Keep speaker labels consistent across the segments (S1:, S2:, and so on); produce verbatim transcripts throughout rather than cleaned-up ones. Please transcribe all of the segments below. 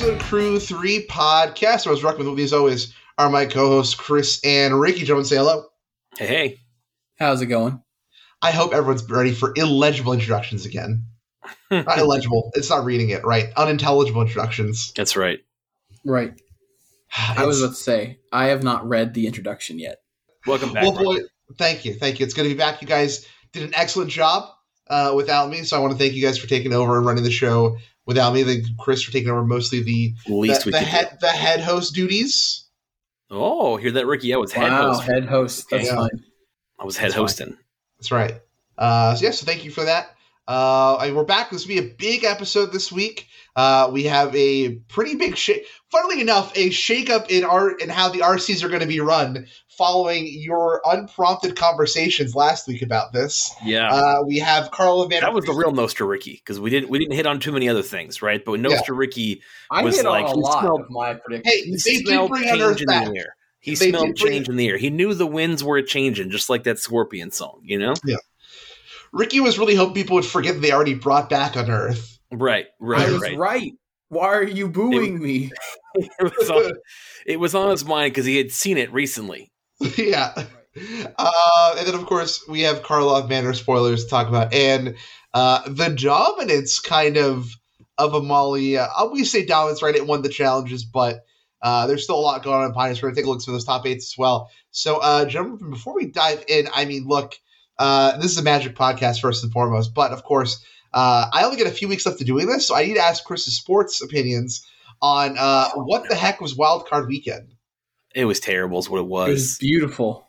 S1: to the Crew three podcast. I was rocking with me as always are my co-hosts Chris and Ricky. Gentlemen, say hello.
S2: Hey, hey.
S3: How's it going?
S1: I hope everyone's ready for illegible introductions again. Not illegible. It's not reading it, right? Unintelligible introductions.
S2: That's right.
S3: Right. I was about to say, I have not read the introduction yet.
S2: Welcome back.
S1: Well, boy, thank you. Thank you. It's good to be back. You guys did an excellent job uh, without me, so I want to thank you guys for taking over and running the show without me. Thank Chris for taking over mostly the,
S2: Least
S1: the,
S2: we
S1: the,
S2: could
S1: head,
S2: do.
S1: the head host duties.
S2: Oh, hear that, Ricky? I was head
S3: Wow,
S2: host.
S3: head host. That's
S1: Yeah.
S3: fine.
S2: I was head
S3: That's fine.
S2: hosting.
S1: That's right. Uh, so, yeah, so thank you for that. Uh, I mean, we're back. This will be a big episode this week. Uh, we have a pretty big shake. Funnily enough, a shakeup in our in how the R Cs are going to be run following your unprompted conversations last week about this.
S2: Yeah.
S1: Uh, we have Carl Van.
S2: That was the real Nostra Ricky, because we didn't we didn't hit on too many other things, right? But Nostra Ricky
S3: I
S2: was
S3: hit
S2: like
S3: on a
S2: he
S3: lot
S2: smelled,
S3: of my predictions.
S1: Hey,
S2: he
S1: they did
S2: smelled
S1: bring on Earth
S2: change in
S1: back.
S2: the air. He
S1: They
S2: smelled
S1: did bring-
S2: change in the air. He knew the winds were changing, just like that Scorpion song, you know?
S1: Ricky was really hoping people would forget that they already brought back on Earth.
S2: Right, right,
S3: I was
S2: right.
S3: right. Why are you booing me?
S2: It was on, it was on his mind because he had seen it recently.
S1: yeah. Uh, and then, of course, we have Karloff Manor spoilers to talk about. And uh, the dominance kind of of Amalia. I always say dominance, right? It won the challenges, but uh, there's still a lot going on in Pioneers. We're going to take a look at some of those top eights as well. So, uh, gentlemen, before we dive in, I mean, look, uh, this is a Magic podcast first and foremost. But, of course, uh, I only get a few weeks left to doing this, so I need to ask Chris's sports opinions on uh, what the heck was Wildcard Weekend.
S2: It was terrible is what it
S3: It was
S2: was.
S3: beautiful.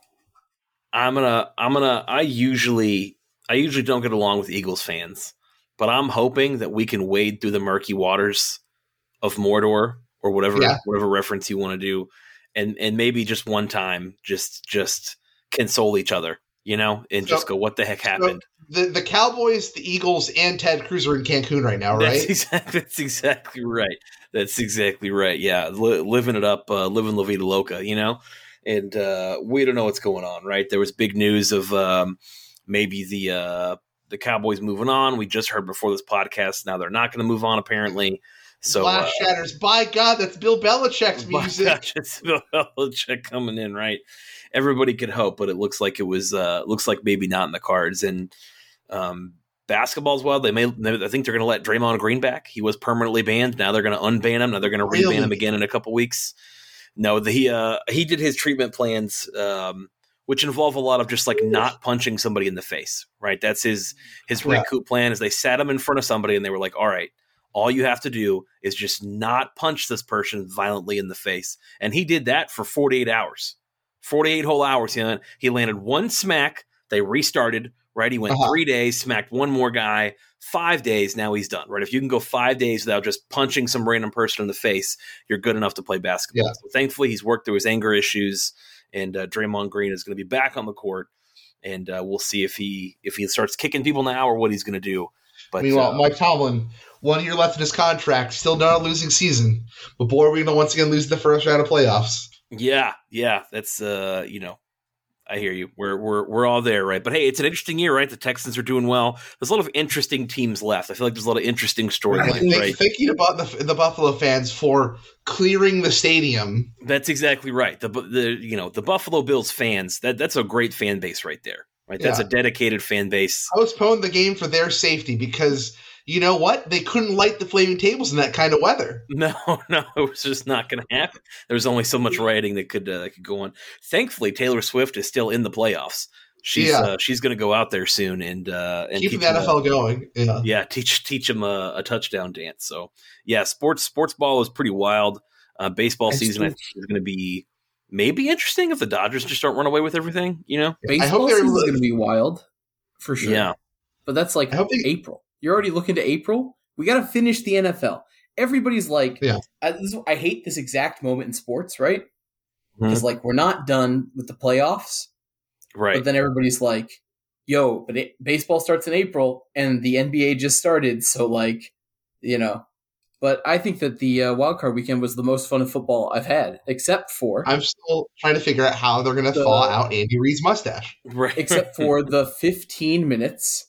S2: I'm gonna I'm gonna I usually I usually don't get along with Eagles fans, but I'm hoping that we can wade through the murky waters of Mordor or whatever
S1: Yeah.
S2: whatever reference you want to do, and and maybe just one time just just console each other, you know, and
S1: So-
S2: just go, what the heck happened?
S1: The the Cowboys, the Eagles, and Ted Cruz are in Cancun right now,
S2: That's
S1: right?
S2: exactly that's exactly right. That's exactly right. Yeah, Li- living it up, uh, living La Vida Loca, you know. And uh, we don't know what's going on, right? There was big news of um, maybe the uh, the Cowboys moving on. We just heard before this podcast. Now they're not going to move on, apparently. So,
S1: Glass
S2: uh,
S1: shatters. By God, that's Bill Belichick's
S2: my
S1: music.
S2: gosh, it's Bill Belichick coming in, right? Everybody could hope, but it looks like it was uh, looks like maybe not in the cards. And um, basketball's well. They may. I think they're going to let Draymond Green back. He was permanently banned. Now they're going to unban him. Now they're going to
S1: Really?
S2: reban him again in a couple weeks. No, the, he uh, he did his treatment plans, um, which involve a lot of just like not punching somebody in the face, right? That's his his
S1: Yeah.
S2: recoup plan. Is they sat him in front of somebody and they were like, "All right, all you have to do is just not punch this person violently in the face," and he did that for forty-eight hours, forty-eight whole hours. He landed, he landed one smack. They restarted. Right, he went
S1: Uh-huh.
S2: three days, smacked one more guy, five days. Now he's done. Right, if you can go five days without just punching some random person in the face, you're good enough to play basketball.
S1: Yeah.
S2: So thankfully, he's worked through his anger issues, and uh, Draymond Green is going to be back on the court, and uh, we'll see if he if he starts kicking people now or what he's going to do. But
S1: Meanwhile,
S2: uh,
S1: Mike Tomlin, one year left in his contract, still not a losing season. But boy, are we going to once again lose the first round of playoffs.
S2: yeah, yeah, that's uh, you know. I hear you. We're we're we're all there, right? But hey, it's an interesting year, right? The Texans are doing well. There's a lot of interesting teams left. I feel like there's a lot of interesting storylines,
S1: Thank,
S2: right?
S1: thank you to Bu- the, the Buffalo fans for clearing the stadium.
S2: That's exactly right. The the you know the Buffalo Bills fans that that's a great fan base right there, right? That's
S1: Yeah.
S2: a dedicated fan base.
S1: Postponed the game for their safety because you know what? They couldn't light the flaming tables in that kind of weather.
S2: No, no, it was just not going to happen. There was only so much rioting that could uh, that could go on. Thankfully, Taylor Swift is still in the playoffs. She's
S1: Yeah.
S2: uh, she's going to go out there soon and uh, and
S1: Keeping
S2: teach
S1: the
S2: them
S1: N F L
S2: a-
S1: going. Yeah.
S2: yeah, teach teach them a, a touchdown dance. So yeah, sports sports ball is pretty wild. Uh, baseball
S3: It's
S2: season I think is going to be maybe interesting if the Dodgers just don't run away with everything. You know?
S1: I hope
S3: Baseball
S1: they're
S3: season
S1: able
S3: is
S1: to-
S3: going to be wild, for sure.
S2: Yeah.
S3: But that's like
S1: I hope they-
S3: April. You're already looking to April? We got to finish the N F L. Everybody's like,
S1: Yeah.
S3: I, this, I hate this exact moment in sports, right?
S2: Mm-hmm.
S3: Because like we're not done with the playoffs,
S2: Right.
S3: but then everybody's like, yo, but it, baseball starts in April and the N B A just started. So like, you know, but I think that the uh, wildcard weekend was the most fun of football I've had, except for,
S1: I'm still trying to figure out how they're going to
S3: The-
S1: thaw out Andy Reid's mustache.
S2: right.
S3: except for the fifteen minutes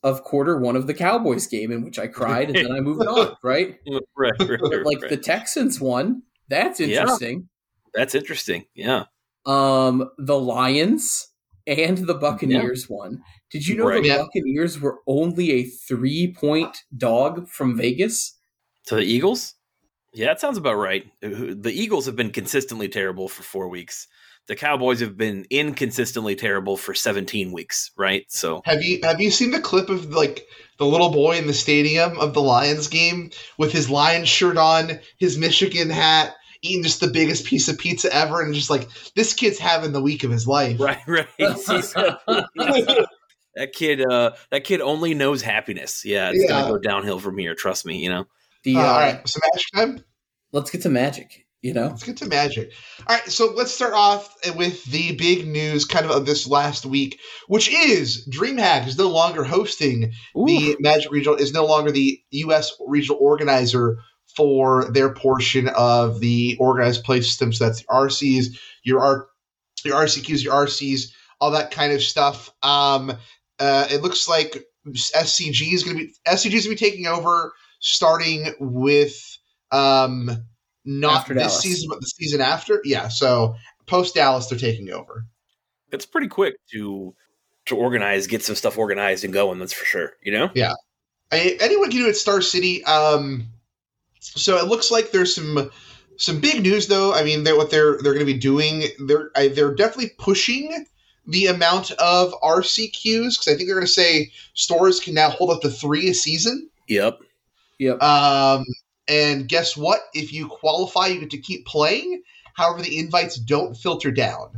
S3: of quarter one of the Cowboys game in which I cried and then I moved on, right?
S2: Right, right,
S3: But like
S2: right.
S3: the Texans won. That's interesting.
S2: Yeah, that's interesting. Yeah.
S3: Um, the Lions and the Buccaneers yeah. won. Did you know
S2: right.
S3: the
S1: yeah.
S3: Buccaneers were only a three-point dog from Vegas?
S2: To the Eagles? Yeah, that sounds about right. The Eagles have been consistently terrible for four weeks. The Cowboys have been inconsistently terrible for seventeen weeks, right? So
S1: have you have you seen the clip of like the little boy in the stadium of the Lions game with his Lions shirt on, his Michigan hat, eating just the biggest piece of pizza ever, and just like this kid's having the week of his life.
S2: Right, right. that kid, uh, that kid only knows happiness. Yeah, it's yeah. gonna go downhill from here. Trust me. You know.
S3: The,
S1: uh,
S3: uh,
S1: all right, so Magic time.
S3: Let's get to Magic. You know,
S1: let's get to Magic. All right, so let's start off with the big news, kind of of this last week, which is DreamHack is no longer hosting Ooh. the Magic Regional. Is no longer the U S regional organizer for their portion of the organized play system. So that's the R Cs, your R, your R C Qs, your R Cs, all that kind of stuff. Um, uh, it looks like S C G is going to be S C G is going to be taking over, starting with um, not
S3: after
S1: this
S3: Dallas.
S1: season, but the season after. Yeah, so post Dallas, they're taking over.
S2: It's pretty quick to to organize, get some stuff organized and going. That's for sure. You know.
S1: Yeah, I, anyone can do it at Star City. Um, So it looks like there's some some big news, though. I mean, they're, what they're they're going to be doing, they're I, they're definitely pushing the amount of R C Qs because I think they're going to say stores can now hold up to three a season.
S2: Yep.
S3: Yep.
S1: Um, and guess what? If you qualify, you get to keep playing. However, the invites don't filter down.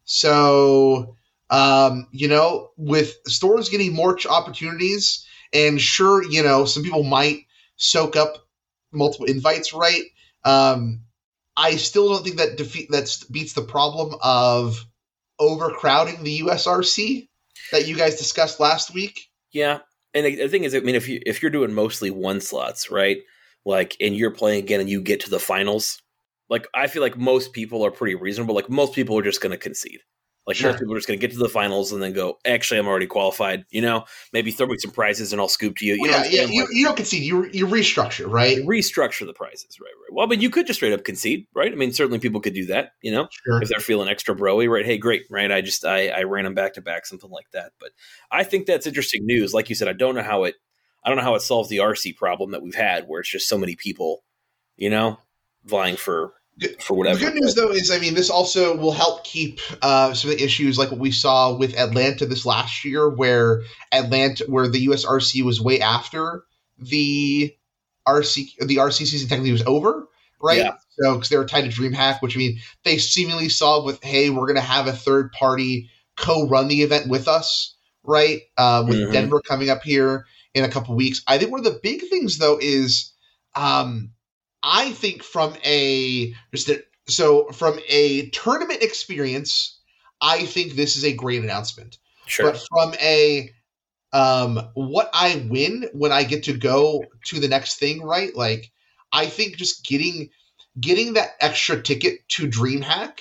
S1: So, um, you know, with stores getting more opportunities, and sure, you know, some people might soak up multiple invites, right? Um, I still don't think that defeat that beats the problem of overcrowding the U S R C that you guys discussed last week.
S2: Yeah, and the, the thing is, I mean, if you if you're doing mostly one slots, right? Like, and you're playing again, and you get to the finals, like I feel like most people are pretty reasonable. Like most people are just going to concede. Like sure. most people are just going to get to the finals and then go, actually, I'm already qualified. You know, maybe throw me some prizes and I'll scoop to you. You
S1: well,
S2: know,
S1: yeah, yeah. You, you don't concede. You you restructure, right?
S2: You restructure the prizes, right? Right. Well, I mean, you could just straight up concede, right? I mean, certainly people could do that. You know,
S1: sure.
S2: if they're feeling extra broy, right? Hey, great, right? I just I I ran them back to back, something like that. But I think that's interesting news. Like you said, I don't know how it I don't know how it solves the R C problem that we've had, where it's just so many people, you know, vying for. For whatever.
S1: The good news, though, is I mean, this also will help keep uh, some of the issues like what we saw with Atlanta this last year, where Atlanta, where the U S R C was way after the R C, the R C season technically was over, right?
S2: Yeah.
S1: So because they were tied to DreamHack, which I mean, they seemingly saw with, hey, we're going to have a third party co-run the event with us, right? Uh, with mm-hmm. Denver coming up here in a couple weeks. I think one of the big things, though, is. Um, I think from a just a, so from a tournament experience, I think this is a great announcement.
S2: Sure.
S1: But from a um, what I win when I get to go to the next thing, right? Like I think just getting getting that extra ticket to DreamHack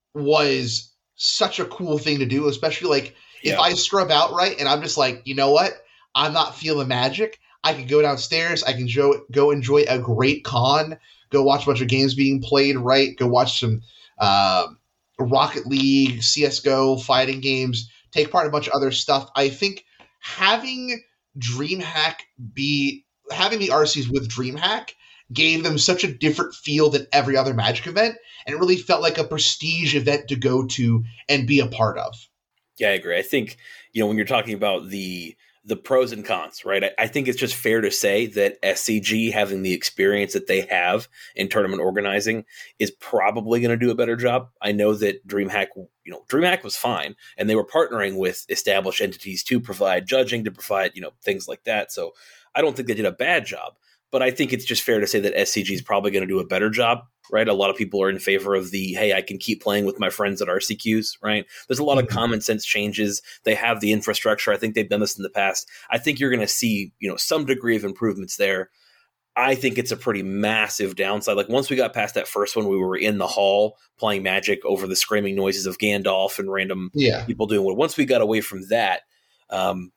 S1: was such a cool thing to do, especially like yeah. if I scrub out right and I'm just like, you know what, I'm not feeling Magic. I can go downstairs. I can go, go enjoy a great con, go watch a bunch of games being played, right? Go watch some um, Rocket League, C S G O, fighting games, take part in a bunch of other stuff. I think having DreamHack be – having the R Cs with DreamHack gave them such a different feel than every other Magic event, and it really felt like a prestige event to go to and be a part of.
S2: Yeah, I agree. I think, you know, when you're talking about the – the pros and cons, right? I, I think it's just fair to say that S C G, having the experience that they have in tournament organizing, is probably going to do a better job. I know that DreamHack, you know, DreamHack was fine, and they were partnering with established entities to provide judging, to provide, you know, things like that. So I don't think they did a bad job, but I think it's just fair to say that S C G is probably going to do a better job, right? A lot of people are in favor of the, hey, I can keep playing with my friends at R C Qs, right? There's a lot mm-hmm. of common sense changes. They have the infrastructure. I think they've done this in the past. I think you're going to see, you know, some degree of improvements there. I think it's a pretty massive downside. Like once we got past that first one, we were in the hall playing Magic over the screaming noises of Gandalf and random
S1: yeah.
S2: people doing what. Once we got away from that, um,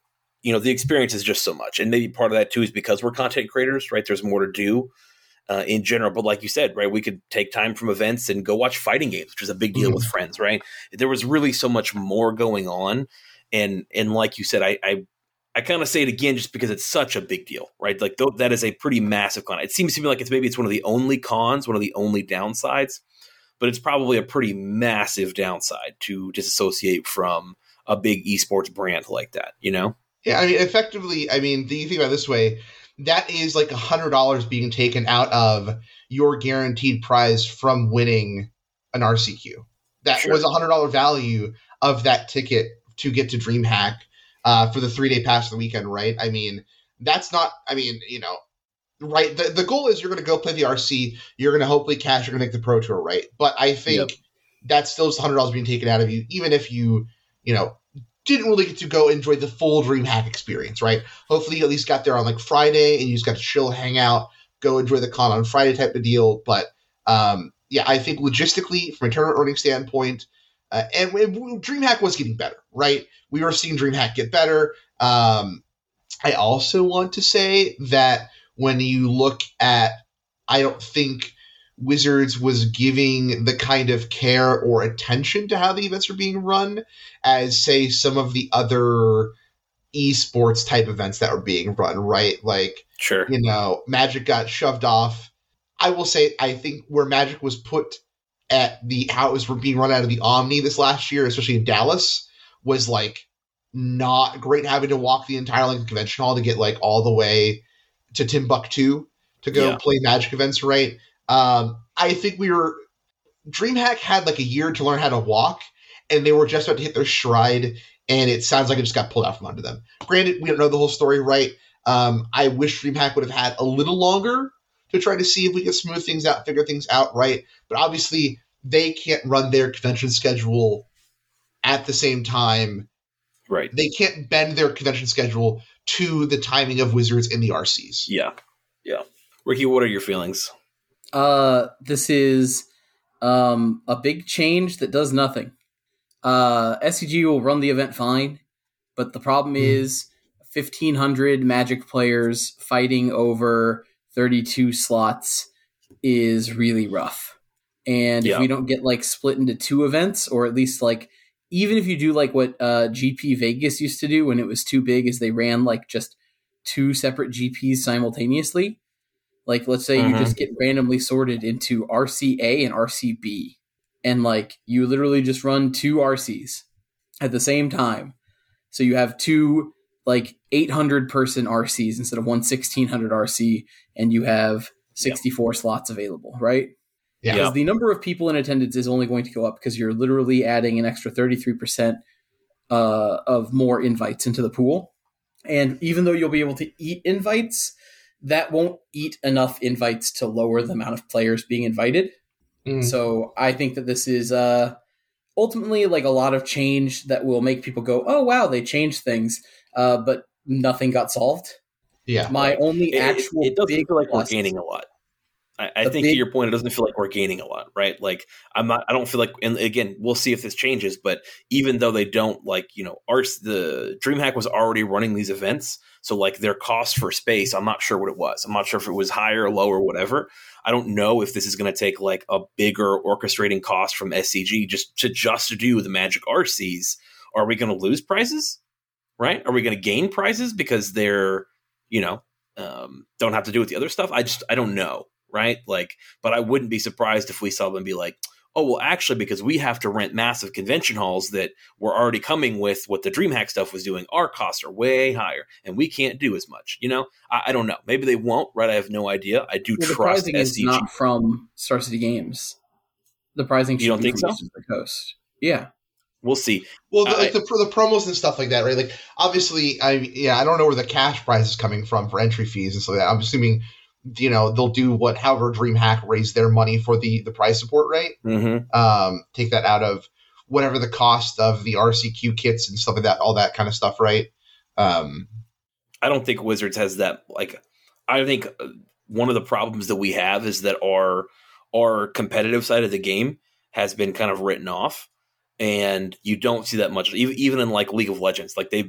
S2: you know, the experience is just so much. And maybe part of that too is because we're content creators, right? There's more to do uh, in general. But like you said, right, we could take time from events and go watch fighting games, which is a big deal mm-hmm. with friends, right? There was really so much more going on. And and like you said, I I, I kind of say it again just because it's such a big deal, right? Like th- that is a pretty massive con. It seems to me like it's maybe it's one of the only cons, one of the only downsides, but it's probably a pretty massive downside to disassociate from a big esports brand like that, you know?
S1: Yeah, I mean, effectively, I mean, you think about it this way, that is like one hundred dollars being taken out of your guaranteed prize from winning an R C Q. That sure. was a one hundred dollars value of that ticket to get to DreamHack uh, for the three-day pass of the weekend, right? I mean, that's not, I mean, you know, right? The, the goal is you're going to go play the R C, you're going to hopefully cash, you're going to make the Pro Tour, right? But I think yep. that's still just one hundred dollars being taken out of you, even if you, you know, didn't really get to go enjoy the full DreamHack experience, right? Hopefully you at least got there on like Friday and you just got to chill, hang out, go enjoy the con on Friday type of deal. But um, yeah, I think logistically, from a tournament earning standpoint, uh, and, and DreamHack was getting better, right? We were seeing DreamHack get better. Um, I also want to say that when you look at, I don't think Wizards was giving the kind of care or attention to how the events are being run as, say, some of the other esports type events that were being run, right? Like,
S2: sure,
S1: you know, Magic got shoved off. I will say, I think where Magic was put at the, how it was being run out of the Omni this last year, especially in Dallas, was like not great, having to walk the entire length of convention hall to get like all the way to Timbuktu to go yeah. play Magic events, right? Um, I think we were DreamHack had like a year to learn how to walk, and they were just about to hit their stride, and it sounds like it just got pulled out from under them. Granted, we don't know the whole story, right? Um, I wish DreamHack would have had a little longer to try to see if we could smooth things out, figure things out, right? But obviously, they can't run their convention schedule at the same time.
S2: Right.
S1: They can't bend their convention schedule to the timing of Wizards and the R Cs.
S2: Yeah. Yeah. Ricky, what are your feelings?
S3: Uh, this is um, a big change that does nothing. Uh, S C G will run the event fine, but the problem mm. is fifteen hundred Magic players fighting over thirty-two slots is really rough. And yeah. if we don't get like split into two events, or at least like, even if you do like what uh, G P Vegas used to do when it was too big, is they ran like just two separate G Ps simultaneously. Like, let's say mm-hmm. you just get randomly sorted into R C A and R C B, and like you literally just run two R Cs at the same time. So you have two like eight hundred person R Cs instead of one sixteen hundred R C, and you have sixty-four yep. slots available, right?
S1: Yeah.
S3: Because the number of people in attendance is only going to go up because you're literally adding an extra thirty-three percent uh, of more invites into the pool. And even though you'll be able to eat invites, that won't eat enough invites to lower the amount of players being invited. Mm. So I think that this is uh, ultimately like a lot of change that will make people go, oh, wow, they changed things, uh, but nothing got solved.
S1: Yeah.
S3: My right. only
S2: it,
S3: actual
S2: It, it doesn't
S3: big
S2: feel like
S3: plus,
S2: we're gaining a lot. I, I think
S3: big,
S2: to your point, it doesn't feel like we're gaining a lot, right? Like I'm not, I don't feel like, and again, we'll see if this changes, but even though they don't like, you know, our, the DreamHack was already running these events. So like their cost for space, I'm not sure what it was. I'm not sure if it was higher or lower, or whatever. I don't know if this is going to take like a bigger orchestrating cost from S C G just to just to do the Magic R Cs. Are we going to lose prizes, right? Are we going to gain prizes because they're, you know, um, don't have to do with the other stuff? I just, I don't know. Right. Like, but I wouldn't be surprised if we saw them be like, oh, well, actually, because we have to rent massive convention halls that were already coming with what the DreamHack stuff was doing. Our costs are way higher and we can't do as much. You know, I, I don't know. Maybe they won't. Right. I have no idea. I do well, trust
S3: the pricing
S2: S C G.
S3: Is not from Star City Games. The pricing
S2: you don't
S3: be
S2: think
S3: from
S2: so?
S3: The Coast. Yeah.
S2: We'll see.
S1: Well, the,
S2: I,
S1: like the, for the promos and stuff like that, right? Like, obviously, I yeah, I don't know where the cash prize is coming from for entry fees and stuff like that. I'm assuming, you know, they'll do what, however DreamHack raise their money for the, the prize support, right?
S2: Mm-hmm.
S1: Um, take that out of whatever the cost of the R C Q kits and stuff like that, all that kind of stuff, right? Um,
S2: I don't think Wizards has that. Like, I think one of the problems that we have is that our our competitive side of the game has been kind of written off, and you don't see that much, even even in like League of Legends. Like they've been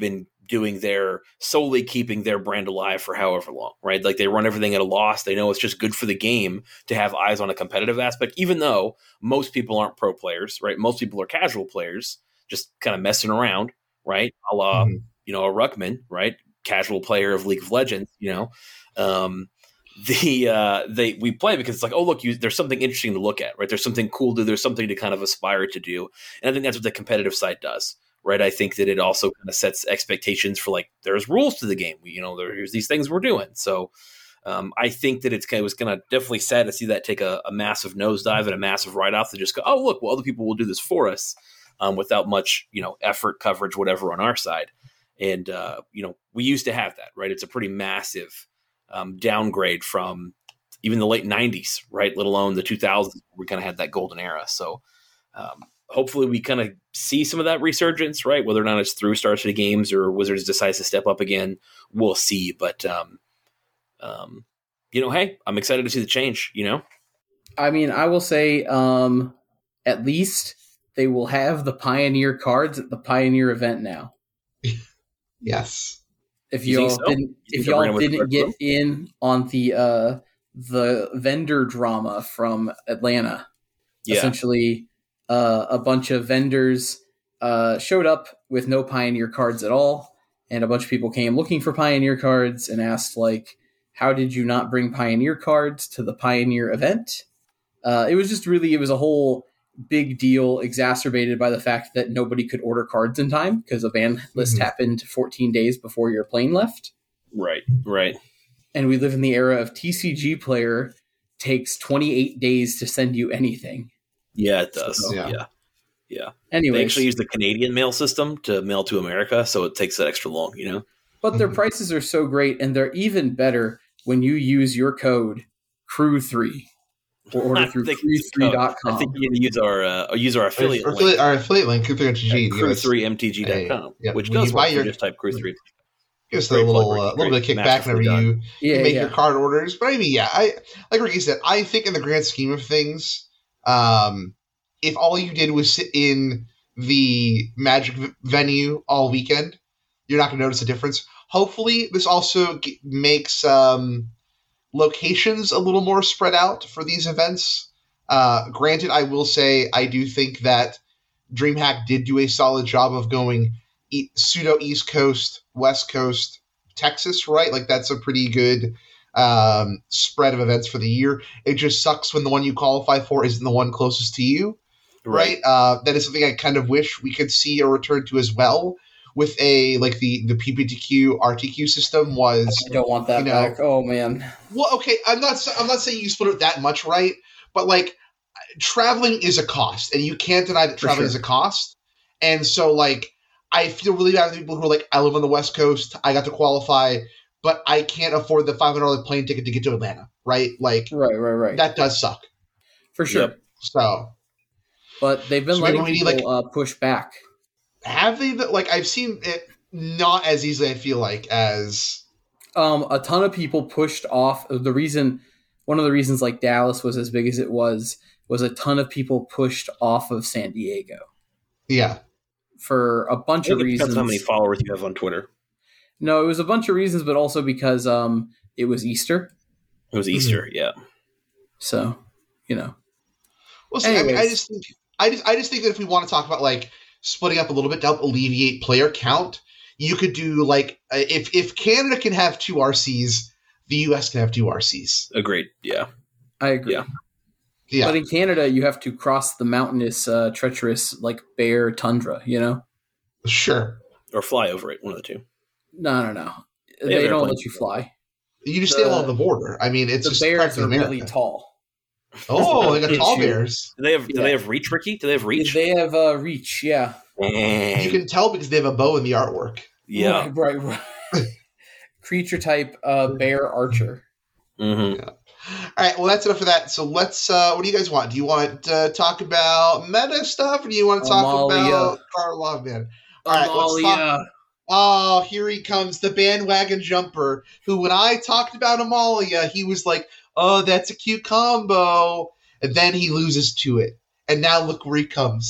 S2: doing their solely keeping their brand alive for however long, right? Like they run everything at a loss. They know it's just good for the game to have eyes on a competitive aspect, even though most people aren't pro players, right? Most people are casual players, just kind of messing around, right? A la, mm-hmm. you know, a Ruckman, right? Casual player of League of Legends, you know, um, the uh, they we play because it's like, oh look, you, there's something interesting to look at, right? There's something cool to, there's something to kind of aspire to do, and I think that's what the competitive side does. Right, I think that it also kind of sets expectations for like there's rules to the game. We, you know, there's these things we're doing. So um, I think that it's kind of, it was going to definitely sad to see that take a, a massive nosedive and a massive write off to just go, oh look, well other people will do this for us um, without much you know effort, coverage, whatever on our side. And uh, you know we used to have that, right? It's a pretty massive um, downgrade from even the late nineties, right? Let alone the two thousands. We kind of had that golden era. So. Um, Hopefully we kind of see some of that resurgence, right? Whether or not it's through Star City Games or Wizards decides to step up again, we'll see. But, um, um, you know, hey, I'm excited to see the change, you know?
S3: I mean, I will say um, at least they will have the Pioneer cards at the Pioneer event now.
S1: Yes.
S3: If y'all so? didn't, if y'all didn't get in on the uh, the vendor drama from Atlanta, yeah. essentially... Uh, a bunch of vendors uh, showed up with no Pioneer cards at all, and a bunch of people came looking for Pioneer cards and asked, like, how did you not bring Pioneer cards to the Pioneer event? Uh, it was just really, it was a whole big deal exacerbated by the fact that nobody could order cards in time because a ban list mm-hmm. happened fourteen days before your plane left.
S2: Right, right.
S3: And we live in the era of T C G Player takes twenty-eight days to send you anything.
S2: Yeah, it does. So, yeah. yeah. Yeah.
S3: Anyway,
S2: they actually use the Canadian mail system to mail to America, so it takes that extra long, you know?
S3: But their prices are so great, and they're even better when you use your code crew three or order through crew three dot com.
S2: I think you can use our uh, use our affiliate
S1: our,
S2: link.
S1: Our affiliate link, crew three M T G.
S2: crew three M T G dot com, yeah, which does work. You just type crew three.
S1: Give us a little, uh, little bit of kickback whenever you,
S3: yeah,
S1: you make
S3: yeah.
S1: your card orders. But I mean, yeah, I like Ricky said, I think in the grand scheme of things, um, if all you did was sit in the Magic v- venue all weekend, you're not going to notice a difference. Hopefully, this also g- makes um, locations a little more spread out for these events. Uh, granted, I will say I do think that DreamHack did do a solid job of going e- pseudo East Coast, West Coast, Texas, right? Like that's a pretty good um, spread of events for the year. It just sucks when the one you qualify for isn't the one closest to you. Right. Uh, that is something I kind of wish we could see a return to as well with a like the, the P P T Q R T Q system was.
S3: I don't want that you know, back. Oh man.
S1: Well, okay. I'm not. I'm not saying you split it that much, right? But like, traveling is a cost, and you can't deny that traveling sure. is a cost. And so, like, I feel really bad for people who are like, I live on the West Coast. I got to qualify, but I can't afford the five hundred dollars plane ticket to get to Atlanta. Right. Like.
S3: Right. Right. Right.
S1: That does suck.
S3: For sure.
S1: Yep. So.
S3: But they've been so letting people like, uh, push back.
S1: Have they? Like, I've seen it not as easily, I feel like, as...
S3: Um, a ton of people pushed off. The reason, one of the reasons, like, Dallas was as big as it was, was a ton of people pushed off of San Diego.
S1: Yeah.
S3: For a bunch of reasons.
S2: Depends how many followers you have on Twitter.
S3: No, it was a bunch of reasons, but also because um, it was Easter.
S2: It was Easter,
S1: mm-hmm.
S2: yeah.
S3: So, you know.
S1: Well, see, I, mean, I just think... I just I just think that if we want to talk about like splitting up a little bit to help alleviate player count, you could do like uh, if if Canada can have two R Cs, the U S can have two R Cs.
S2: Agreed. Yeah,
S3: I agree.
S2: Yeah,
S1: yeah.
S3: But in Canada, you have to cross the mountainous, uh, treacherous, like bare tundra. You know.
S1: Sure.
S2: Or fly over it. One of the two.
S3: No, no, no. They, they don't let you fly.
S1: You just the, stay along the border. I mean, it's
S3: the
S1: just
S3: bears are
S1: America.
S3: really tall.
S1: Oh, they got tall bears.
S2: Do they have? Do
S3: yeah.
S2: they have reach, Ricky? Do they have reach?
S3: They have uh, reach. Yeah.
S2: Mm.
S1: You can tell because they have a bow in the artwork.
S2: Yeah.
S3: Right. Right. right. Creature type uh, bear archer.
S2: Mm-hmm.
S1: Yeah. All right. Well, that's enough for that. So let's. Uh, what do you guys want? Do you want to uh, talk about meta stuff, or do you want to talk
S3: Amalia.
S1: about Karlov, man? All right.
S3: Amalia.
S1: Let's talk. Oh, here he comes, the bandwagon jumper. Who, when I talked about Amalia, he was like, oh, that's a cute combo. And then he loses to it. And now look where he comes.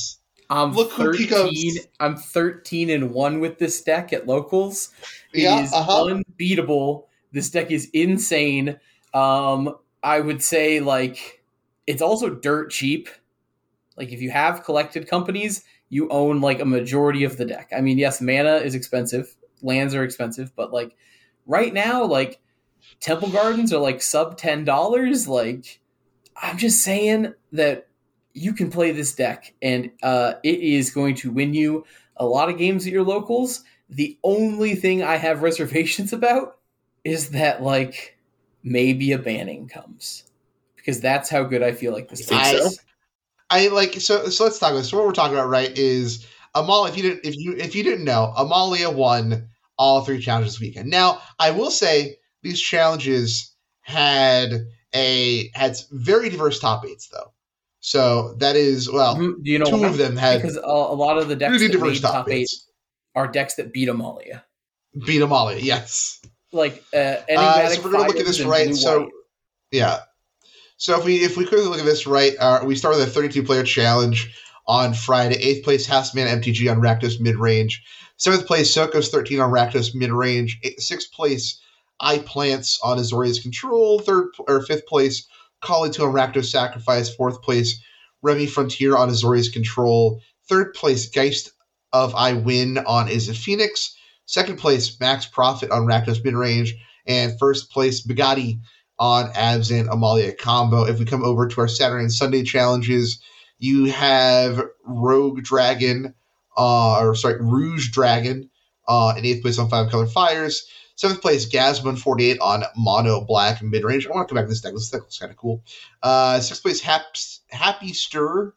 S3: I'm
S1: Look who
S3: thirteen.
S1: becomes-
S3: I'm thirteen and one with this deck at locals. It
S1: Yeah,
S3: is
S1: uh-huh.
S3: unbeatable. This deck is insane. Um, I would say like it's also dirt cheap. Like if you have collected companies, you own like a majority of the deck. I mean, yes, mana is expensive, lands are expensive, but like right now, like Temple Gardens are like sub ten dollars. Like I'm just saying that you can play this deck, and uh, it is going to win you a lot of games at your locals. The only thing I have reservations about is that like maybe a banning comes, because that's how good I feel like this
S2: think
S3: deck
S2: so?
S3: is.
S1: I like so. So let's talk about this. So what we're talking about, right, is Amalia. If you didn't, if you if you didn't know, Amalia won all three challenges this weekend. Now, I will say these challenges had a had very diverse top eights, though. So that is well,
S3: Mhm. Do you know
S1: two
S3: why?
S1: of them had
S3: Because a, a lot of the decks
S1: really
S3: that
S1: diverse
S3: made
S1: top,
S3: top eight
S1: eights.
S3: are decks that beat Amalia.
S1: Beat Amalia, yes.
S3: Like uh,
S1: Uh,
S3: enigmatic
S1: so we're gonna look at
S3: Fires
S1: this
S3: and
S1: right.
S3: Blue
S1: So
S3: White.
S1: yeah. So if we if we quickly look at this right, uh, we start with a thirty-two player challenge on Friday. Eighth place, Houseman M T G on Rakdos mid range. Seventh place, Sokos thirteen on Rakdos mid range. Sixth place, iPlants on Azorius Control. Third or fifth place, Kali two on Rakdos Sacrifice. Fourth place, Remy Frontier on Azorius Control. Third place, Geist of I Win on Is It Phoenix. Second place, Max Profit on Rakdos mid range. And first place, Bugatti on Abzan Amalia combo. If we come over to our Saturday and Sunday challenges, you have Rogue Dragon, uh, or sorry, Rouge Dragon uh, in eighth place on Five Color Fires. Seventh place, Gasmon forty-eight on Mono Black mid range. I want to come back to this deck. This deck looks kind of cool. Uh, sixth place, Haps, Happy Stir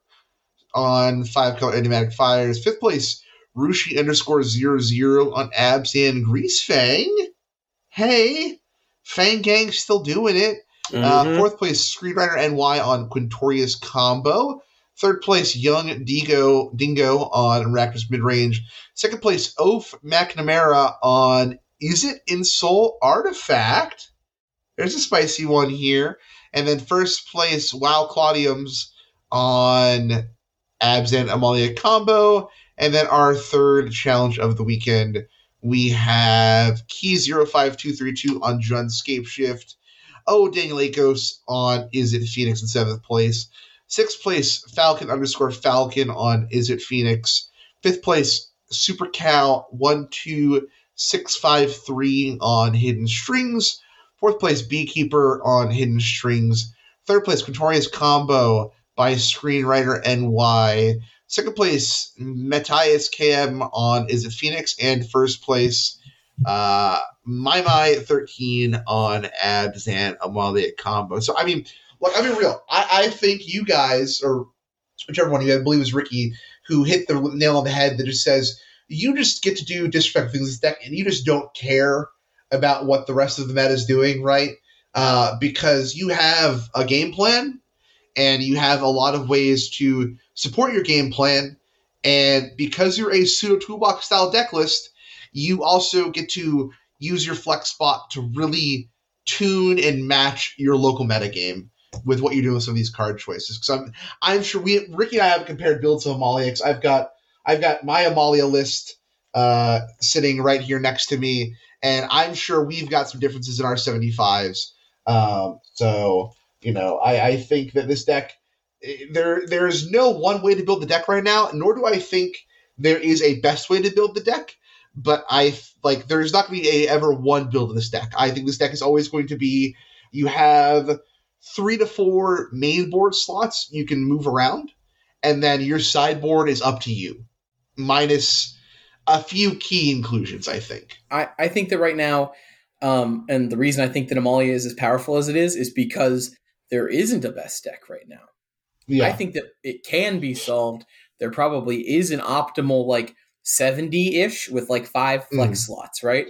S1: on Five Color Enigmatic Fires. Fifth place, Rushi underscore zero zero on Abzan Greasefang. Hey. Fang Gang still doing it.
S2: Mm-hmm.
S1: Uh, fourth place, Screenwriter N Y on Quintorius Combo. Third place, Young Dingo Dingo on Rakdos Midrange. Second place, Oaf McNamara on Is It in Soul Artifact? There's a spicy one here. And then first place, Wow Claudiums on Abzan Amalia Combo. And then our third challenge of the weekend, we have Key zero five two three two on Junscape Shift. Oh, Daniel Akos on Is It Phoenix in seventh place. Sixth place, Falcon underscore Falcon on Is It Phoenix. Fifth place, Super Cow one two six five three on Hidden Strings. Fourth place, Beekeeper on Hidden Strings. Third place, Quintorius Combo by Screenwriter N Y. Second place, Matthias K M on Is It Phoenix. And first place, uh, My My thirteen on Abzan Amalia Combo. So, I mean, look, I mean, real. I, I think you guys, or whichever one of you, I believe it was Ricky, who hit the nail on the head that just says, you just get to do disrespectful things in this deck, and you just don't care about what the rest of the meta is doing, right? Uh, because you have a game plan, and you have a lot of ways to support your game plan, and because you're a pseudo toolbox style deck list, you also get to use your flex spot to really tune and match your local meta game with what you're doing with some of these card choices. Because I'm, I'm sure we, Ricky and I have compared builds to Amalia. Because I've got, I've got my Amalia list uh, sitting right here next to me, and I'm sure we've got some differences in our seventy-fives. Um, so you know, I, I think that this deck, there there is no one way to build the deck right now, nor do I think there is a best way to build the deck. But I like there's not going to be a ever one build of this deck. I think this deck is always going to be, you have three to four main board slots you can move around, and then your sideboard is up to you, minus a few key inclusions, I think.
S3: I, I think that right now, um, and the reason I think that Amalia is as powerful as it is, is because there isn't a best deck right now.
S1: Yeah.
S3: I think that it can be solved. There probably is an optimal like seventy-ish with like five flex mm. slots, right?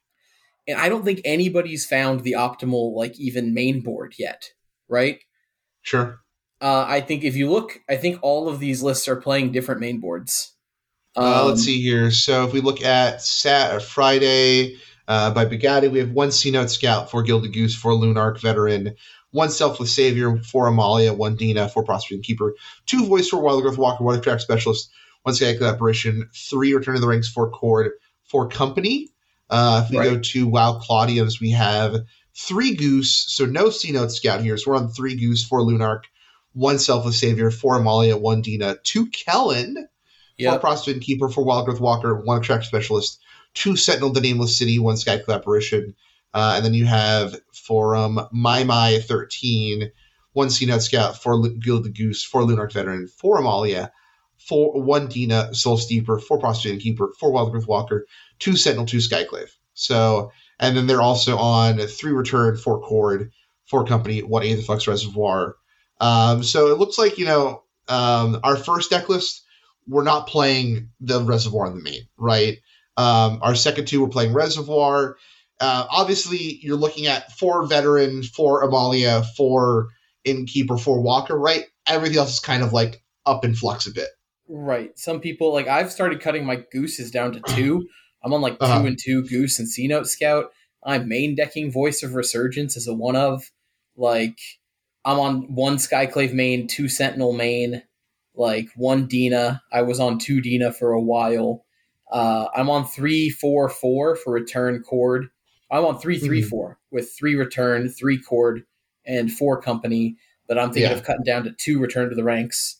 S3: And I don't think anybody's found the optimal like even main board yet, right?
S1: Sure.
S3: Uh, I think if you look, I think all of these lists are playing different main boards.
S1: Um, uh, let's see here. So if we look at Sat or Friday uh, by Bugatti, we have one C-Note Scout, four Gilded Goose, four Lunarch Veteran, one Selfless Savior, four Amalia, one Dina, four Prospering Keeper, two Voice for Wild Growth Walker, one Attract Specialist, one Skyclave Apparition, three Return to the Ranks, four Cord, four Company. Uh, if we right. go to WoW Claudiums, we have three Goose, so no C-Note Scout here. So we're on three Goose, four Lunark, one Selfless Savior, four Amalia, one Dina, two Kellen, yep. four Prostitute Keeper, four Wildgrowth Walker, one Extract Specialist, two Sentinel the Nameless City, one Skyclave Apparition. Uh, and then you have for um, My My thirteen, one C-Note Scout, four Gilded Goose, four Lunark Veteran, four Amalia, four one Dina, Soul Steeper, four Prostitute Keeper, four Wildgrowth Walker, two Sentinel, two Skyclave. So, and then they're also on three Return, four Cord, four Company, one Aetherflux Reservoir. Um, so it looks like, you know, um, our first deck list, we're not playing the Reservoir in the main, right? Um, our second two, we're playing Reservoir. Uh, obviously, you're looking at four Veteran, four Amalia, four Innkeeper, four Walker, right? Everything else is kind of like up in flux a bit.
S3: Right. Some people, like, I've started cutting my Gooses down to two. I'm on like two
S1: uh-huh.
S3: and two Goose and C-Note Scout. I'm main decking Voice of Resurgence as a one of. Like, I'm on one Skyclave main, two Sentinel main, like one Dina. I was on two Dina for a while. Uh, I'm on three, four, four for Return Cord. I'm on three, three,
S1: mm-hmm.
S3: four with three Return, three Cord, and four Company. But I'm thinking
S1: yeah.
S3: of cutting down to two Return to the Ranks.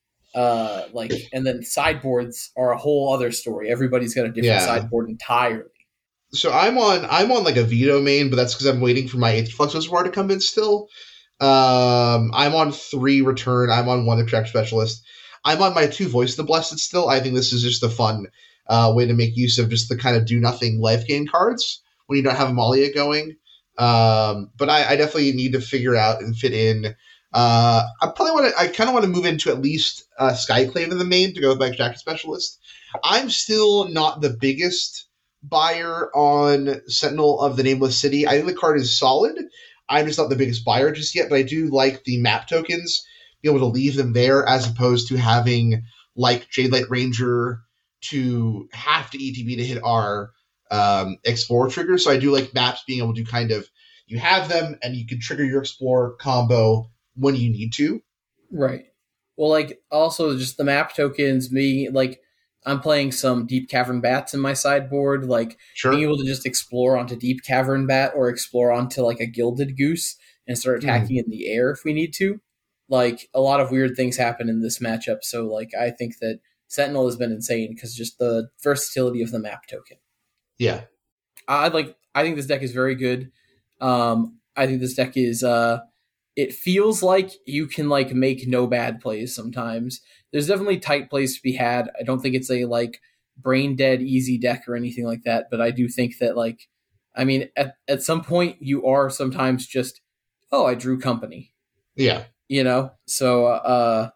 S3: Uh, like, and then sideboards are a whole other story. Everybody's got a different
S1: yeah.
S3: sideboard entirely.
S1: So I'm on I'm on like a veto main, but that's because I'm waiting for my Aetherflux Reservoir to come in still. Um, I'm on three Return. I'm on one Extract Specialist. I'm on my two Voice of the Blessed still. I think this is just a fun uh, way to make use of just the kind of do nothing life gain cards when you don't have Amalia going. Um, but I, I definitely need to figure out and fit in. Uh, I probably want to. I kind of want to move into at least uh, Skyclave in the main to go with my Extract Specialist. I'm still not the biggest buyer on Sentinel of the Nameless City. I think the card is solid. I'm just not the biggest buyer just yet, but I do like the map tokens, be able to leave them there as opposed to having like Jadelight Ranger to have to E T B to hit our um, Explorer trigger. So I do like maps being able to kind of, you have them and you can trigger your Explorer combo when you need to.
S3: Right. Well, like also just the map tokens, me like I'm playing some Deep Cavern Bats in my sideboard, like
S1: sure.
S3: being able to just explore onto Deep Cavern Bat or explore onto like a Gilded Goose and start attacking mm. in the air if we need to. Like a lot of weird things happen in this matchup. So like I think that Sentinel has been insane because just the versatility of the map token.
S1: Yeah.
S3: I like I think this deck is very good. Um, I think this deck is uh it feels like you can like make no bad plays sometimes. There's definitely tight plays to be had. I don't think it's a like brain dead easy deck or anything like that, but I do think that like, I mean, at, at some point you are sometimes just, oh, I drew Company.
S1: Yeah.
S3: You know? So uh,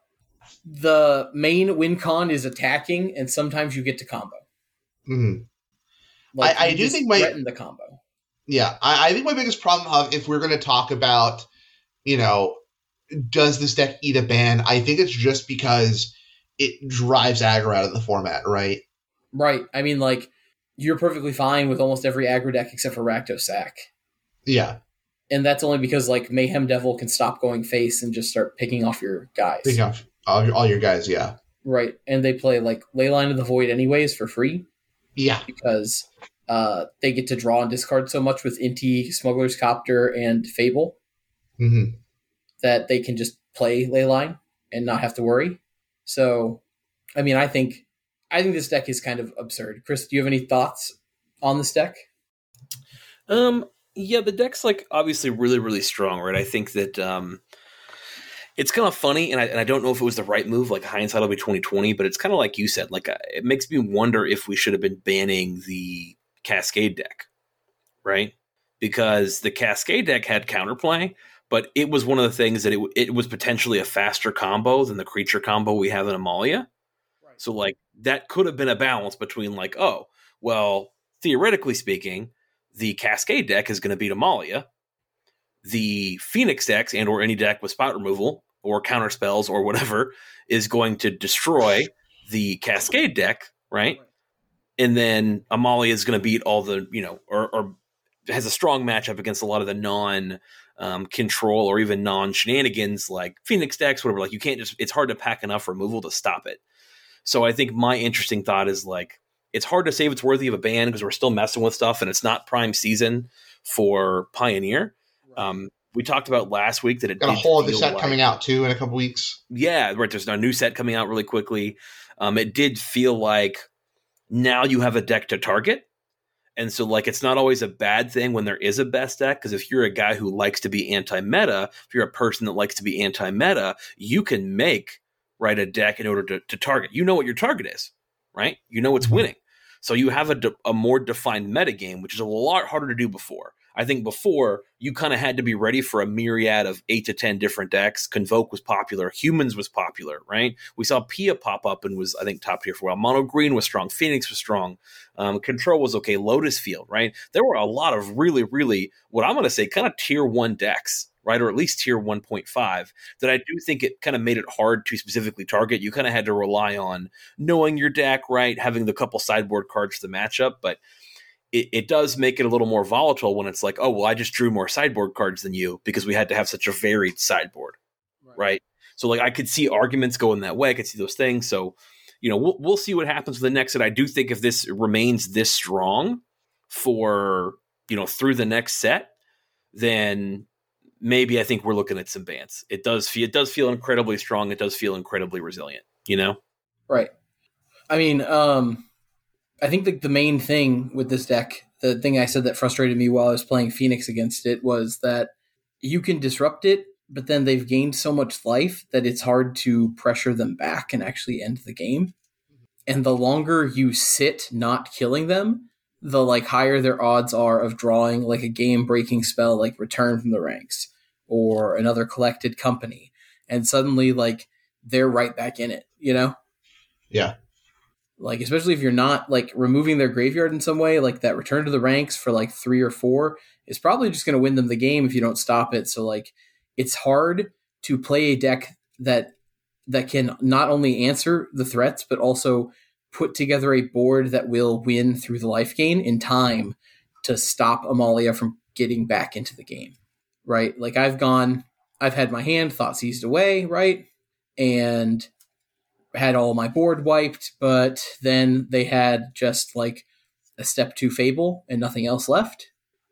S3: the main win con is attacking and sometimes you get to combo.
S1: Mm-hmm.
S3: Like,
S1: I, I do think my,
S3: threaten the combo.
S1: Yeah. I, I think my biggest problem of if we're going to talk about, you know, does this deck eat a ban? I think it's just because it drives aggro out of the format, right?
S3: Right. I mean, like, you're perfectly fine with almost every aggro deck except for Rakdos Sack.
S1: Yeah.
S3: And that's only because, like, Mayhem Devil can stop going face and just start picking off your guys.
S1: Picking off all your, all your guys, yeah.
S3: Right. And they play, like, Leyline of the Void anyways for free.
S1: Yeah.
S3: Because uh, they get to draw and discard so much with Inti, Smuggler's Copter, and Fable.
S1: Mm-hmm.
S3: That they can just play Leyline and not have to worry. So, I mean, I think I think this deck is kind of absurd. Chris, do you have any thoughts on this deck?
S2: Um, yeah, the deck's like obviously really, really strong, right? I think that um, it's kind of funny, and I, and I don't know if it was the right move. Like hindsight will be twenty twenty, but it's kind of like you said. Like it makes me wonder if we should have been banning the Cascade deck, right? Because the Cascade deck had counterplay. But it was one of the things that it it was potentially a faster combo than the creature combo we have in Amalia. Right. So, like, that could have been a balance between, like, oh, well, theoretically speaking, the Cascade deck is going to beat Amalia. The Phoenix decks and or any deck with spot removal or counter spells or whatever is going to destroy the Cascade deck, right? right. And then Amalia is going to beat all the, you know, or, or has a strong matchup against a lot of the non- Um, control or even non-shenanigans like Phoenix decks, whatever. Like you can't just, it's hard to pack enough removal to stop it. So I think my interesting thought is like, it's hard to say if it's worthy of a ban because we're still messing with stuff and it's not prime season for Pioneer. Right. Um, we talked about last week that it
S1: got
S2: did
S1: a whole other set
S2: like,
S1: coming out too in a couple weeks.
S2: Yeah, right. There's a new set coming out really quickly. Um, it did feel like now you have a deck to target. And so, like, it's not always a bad thing when there is a best deck, because if you're a guy who likes to be anti-meta, if you're a person that likes to be anti-meta, you can make, right, a deck in order to, to target. You know what your target is, right? You know it's
S1: Mm-hmm.
S2: winning. So you have a, de- a more defined meta game, which is a lot harder to do before. I think before, you kind of had to be ready for a myriad of eight to ten different decks. Convoke was popular. Humans was popular, right? We saw Pia pop up and was, I think, top tier for a while. Mono Green was strong. Phoenix was strong. Um, Control was okay. Lotus Field, right? There were a lot of really, really, what I'm going to say, kind of tier one decks, right? Or at least tier one point five that I do think it kind of made it hard to specifically target. You kind of had to rely on knowing your deck, right? Having the couple sideboard cards for the matchup, but It, it does make it a little more volatile when it's like, oh, well, I just drew more sideboard cards than you because we had to have such a varied sideboard, right? right? So, like, I could see arguments going that way. I could see those things. So, you know, we'll we'll see what happens with the next set. I do think if this remains this strong for, you know, through the next set, then maybe I think we're looking at some bans. It does feel it does feel incredibly strong. It does feel incredibly resilient, you know?
S3: Right. I mean, um... I think the, the main thing with this deck, the thing I said that frustrated me while I was playing Phoenix against it, was that you can disrupt it, but then they've gained so much life that it's hard to pressure them back and actually end the game. And the longer you sit not killing them, the like higher their odds are of drawing like a game-breaking spell like Return from the Ranks or another Collected Company. And suddenly like they're right back in it, you know?
S1: Yeah.
S3: Like, especially if you're not, like, removing their graveyard in some way, like that Return to the Ranks for, like, three or four is probably just going to win them the game if you don't stop it. So, like, it's hard to play a deck that that can not only answer the threats, but also put together a board that will win through the life gain in time to stop Amalia from getting back into the game, right? Like, I've gone, I've had my hand thought seized away, right? And had all my board wiped, but then they had just like a step two Fable and nothing else left.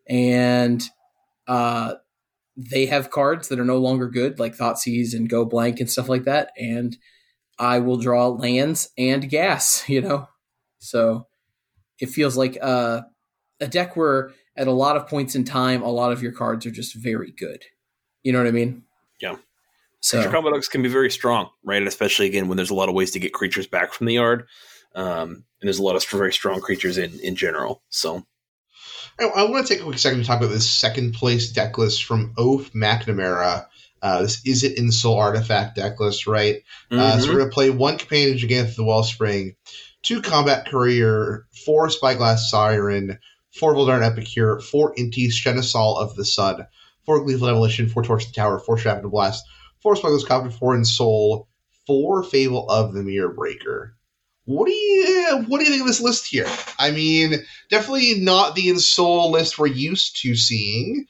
S3: And uh, they have cards that are no longer good, like Thoughtseize and Go Blank and stuff like that. And I will draw lands and gas, you know? So it feels like uh, a deck where at a lot of points in time, a lot of your cards are just very good. You know what I mean?
S2: Yeah.
S3: So
S2: Creature combo decks can be very strong, right? Especially, again, when there's a lot of ways to get creatures back from the yard. Um, and there's a lot of very strong creatures in, in general. So
S1: I, I want to take a quick second to talk about this second place deck list from Oaf McNamara. Uh, this is it in Soul Artifact deck list, right? Mm-hmm. Uh, so we're going to play one Companion Giganta the Wellspring, two Combat Courier, four Spyglass Siren, four Voldaren Epicure, four Intis Genesol of the Sun, four Gleeful Demolition, four Torch the Tower, four Shrapnel Blast, four Spyglass Copter, four in Soul, four Fable of the Mirror Breaker. What do you what do you think of this list here? I mean, definitely not the in Soul list we're used to seeing.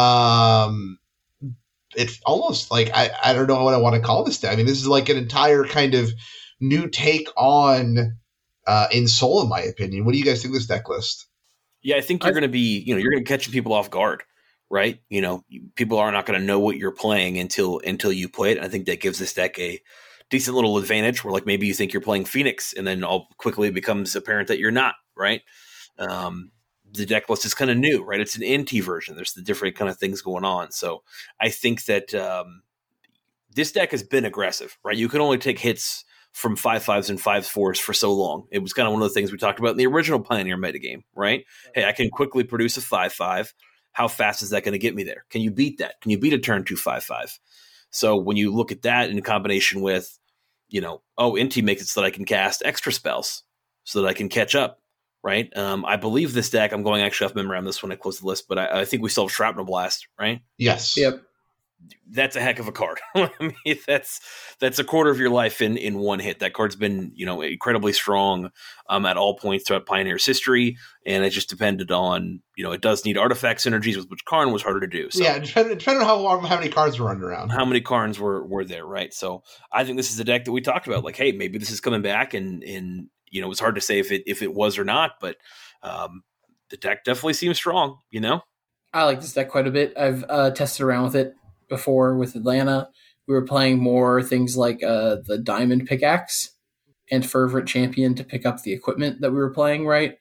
S1: Um, it's almost like I, I don't know what I want to call this. I mean, this is like an entire kind of new take on uh, in Soul, in my opinion. What do you guys think of this deck list?
S2: Yeah, I think you're going to be, you know, you're going to catch people off guard. Right, you know, people are not going to know what you're playing until until you play it. And I think that gives this deck a decent little advantage. Where like maybe you think you're playing Phoenix, and then all quickly it becomes apparent that you're not. Right, um, the deck list is kind of new, right? It's an N T version. There's the different kind of things going on. So I think that um, this deck has been aggressive. Right, you can only take hits from five fives and five fours for so long. It was kind of one of the things we talked about in the original Pioneer metagame. Right, hey, I can quickly produce a five five. How fast is that going to get me there? Can you beat that? Can you beat a turn two five five? So when you look at that in combination with, you know, oh, Inti makes it so that I can cast extra spells so that I can catch up, right? Um, I believe this deck, I'm going actually off memory on this when I close the list, but I, I think we still have Shrapnel Blast, right?
S1: Yes.
S3: Yep.
S2: that's a heck of a card. I mean, that's that's a quarter of your life in, in one hit. That card's been, you know, incredibly strong um, at all points throughout Pioneer's history, and it just depended on, you know, it does need artifact synergies, with which Karn was harder to do. So
S1: yeah, depending, depending on how long, how many cards were running around.
S2: How many Karns were, were there, right? So I think this is a deck that we talked about. Like, hey, maybe this is coming back, and, and you know, it's hard to say if it if it was or not, but um, the deck definitely seems strong, you know?
S3: I like this deck quite a bit. I've uh, tested around with it before with Atlanta. We were playing more things like uh, the Diamond Pickaxe and Fervent Champion to pick up the equipment that we were playing, right?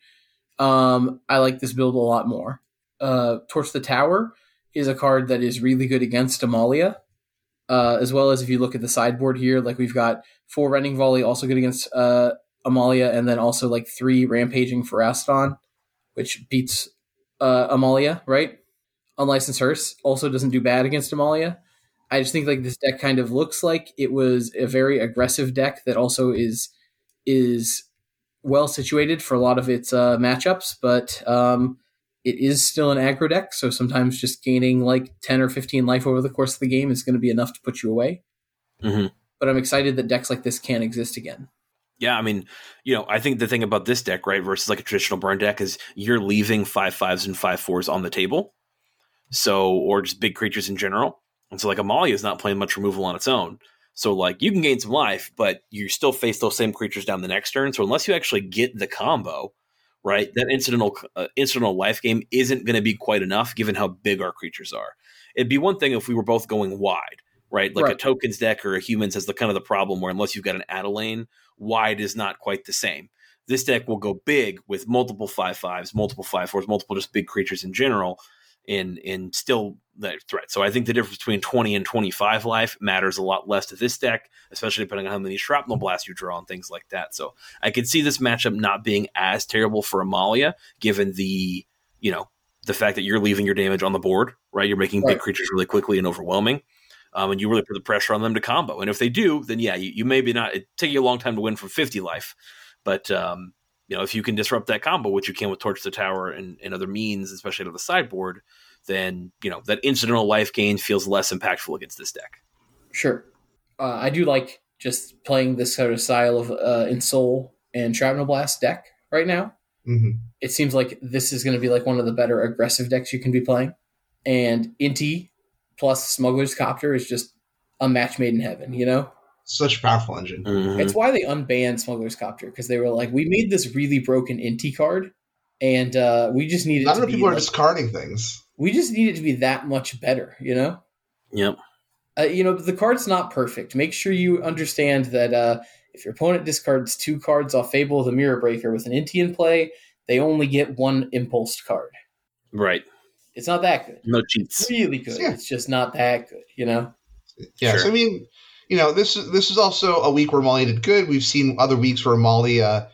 S3: Um, I like this build a lot more. Uh, Torch the Tower is a card that is really good against Amalia, uh, as well as if you look at the sideboard here, like we've got four Rending Volley, also good against uh, Amalia, and then also like three Rampaging for Aston, which beats uh, Amalia, right? Unlicensed Hearse also doesn't do bad against Amalia. I just think like this deck kind of looks like it was a very aggressive deck that also is is well situated for a lot of its uh, matchups, but um, it is still an aggro deck, so sometimes just gaining like ten or fifteen life over the course of the game is going to be enough to put you away.
S2: Mm-hmm.
S3: But I'm excited that decks like this can exist again.
S2: Yeah, I mean, you know, I think the thing about this deck, right, versus like a traditional burn deck is you're leaving five fives and five fours on the table. So, or just big creatures in general. And so like Amalia is not playing much removal on its own. So like you can gain some life, but you still face those same creatures down the next turn. So unless you actually get the combo, right, that incidental uh, incidental life game isn't going to be quite enough given how big our creatures are. It'd be one thing if we were both going wide, right? Like right. a tokens deck or a humans has the kind of the problem where unless you've got an Adelaine, wide is not quite the same. This deck will go big with multiple five fives, multiple five fours, multiple just big creatures in general. In in still that threat. So I think the difference between twenty and twenty-five life matters a lot less to this deck, especially depending on how many shrapnel blasts you draw and things like that. So I could see this matchup not being as terrible for Amalia, given the, you know, the fact that you're leaving your damage on the board, right? You're making right. big creatures really quickly and overwhelming. Um, and you really put the pressure on them to combo. And if they do, then yeah, you, you maybe not, it take you a long time to win from fifty life. But um, you know, if you can disrupt that combo, which you can with Torch the Tower and, and other means, especially to the sideboard, then, you know, that incidental life gain feels less impactful against this deck.
S3: Sure. Uh, I do like just playing this sort of style of uh, Ensoul and Shrapnel Blast deck right now.
S1: Mm-hmm.
S3: It seems like this is going to be like one of the better aggressive decks you can be playing. And Inti plus Smuggler's Copter is just a match made in heaven, you know?
S1: Such a powerful engine.
S2: Mm-hmm.
S3: It's why they unbanned Smuggler's Copter, because they were like, we made this really broken Inti card, and uh, we just need it
S1: Not
S3: to
S1: enough
S3: be...
S1: people are
S3: like,
S1: discarding things.
S3: We just need it to be that much better, you know?
S2: Yep.
S3: Uh, you know, the card's not perfect. Make sure you understand that uh, if your opponent discards two cards off Fable of the Mirror Breaker with an Inti in play, they only get one impulsed card.
S2: Right.
S3: It's not that good.
S2: No cheats.
S3: It's really good.
S1: Yeah.
S3: It's just not that good, you know?
S1: Yeah,
S2: Sure.
S1: so I mean, you know, this, this is also a week where Amalia did good. We've seen other weeks where Amalia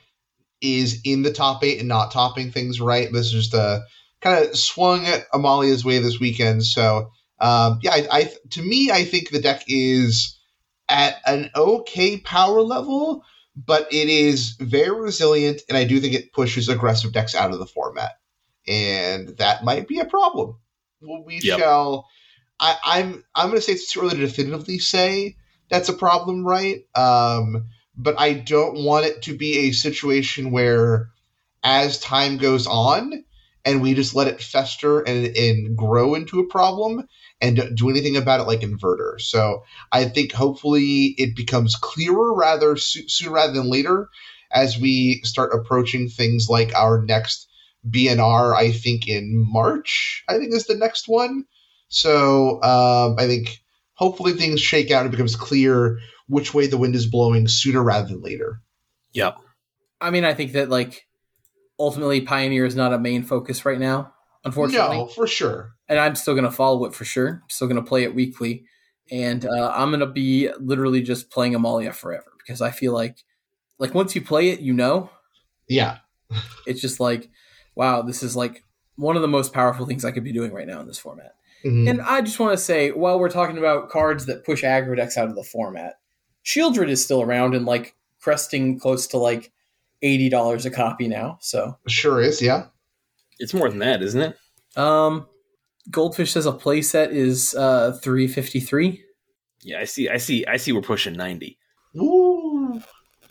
S1: is in the top eight and not topping things right. This is just a... kind of swung Amalia's way this weekend. So, um, yeah, I, I to me, I think the deck is at an okay power level, but it is very resilient, and I do think it pushes aggressive decks out of the format. And that might be a problem. Well, we
S2: Yep.
S1: shall... I, I'm I'm going to say it's too early to definitively say that's a problem, right? Um, but I don't want it to be a situation where as time goes on, and we just let it fester and, and grow into a problem and don't do anything about it like Inverter. So I think hopefully it becomes clearer rather so- sooner rather than later as we start approaching things like our next B N R, I think in March, I think is the next one. So um, I think hopefully things shake out and it becomes clear which way the wind is blowing sooner rather than later.
S2: Yep.
S3: I mean, I think that, like, ultimately, Pioneer is not a main focus right now, unfortunately.
S1: No, for sure.
S3: And I'm still going to follow it for sure. I'm still going to play it weekly. And uh, I'm going to be literally just playing Amalia forever because I feel like, like once you play it, you know.
S1: Yeah.
S3: It's just like, wow, this is like one of the most powerful things I could be doing right now in this format.
S1: Mm-hmm.
S3: And I just want to say, while we're talking about cards that push aggro decks out of the format, Shieldred is still around and like cresting close to like eighty dollars a copy now. So
S1: Sure is, yeah.
S2: It's more than that, isn't it?
S3: um Goldfish says a playset is uh, three fifty-three.
S2: Yeah, I see. I see. I see. We're pushing ninety.
S1: Ooh.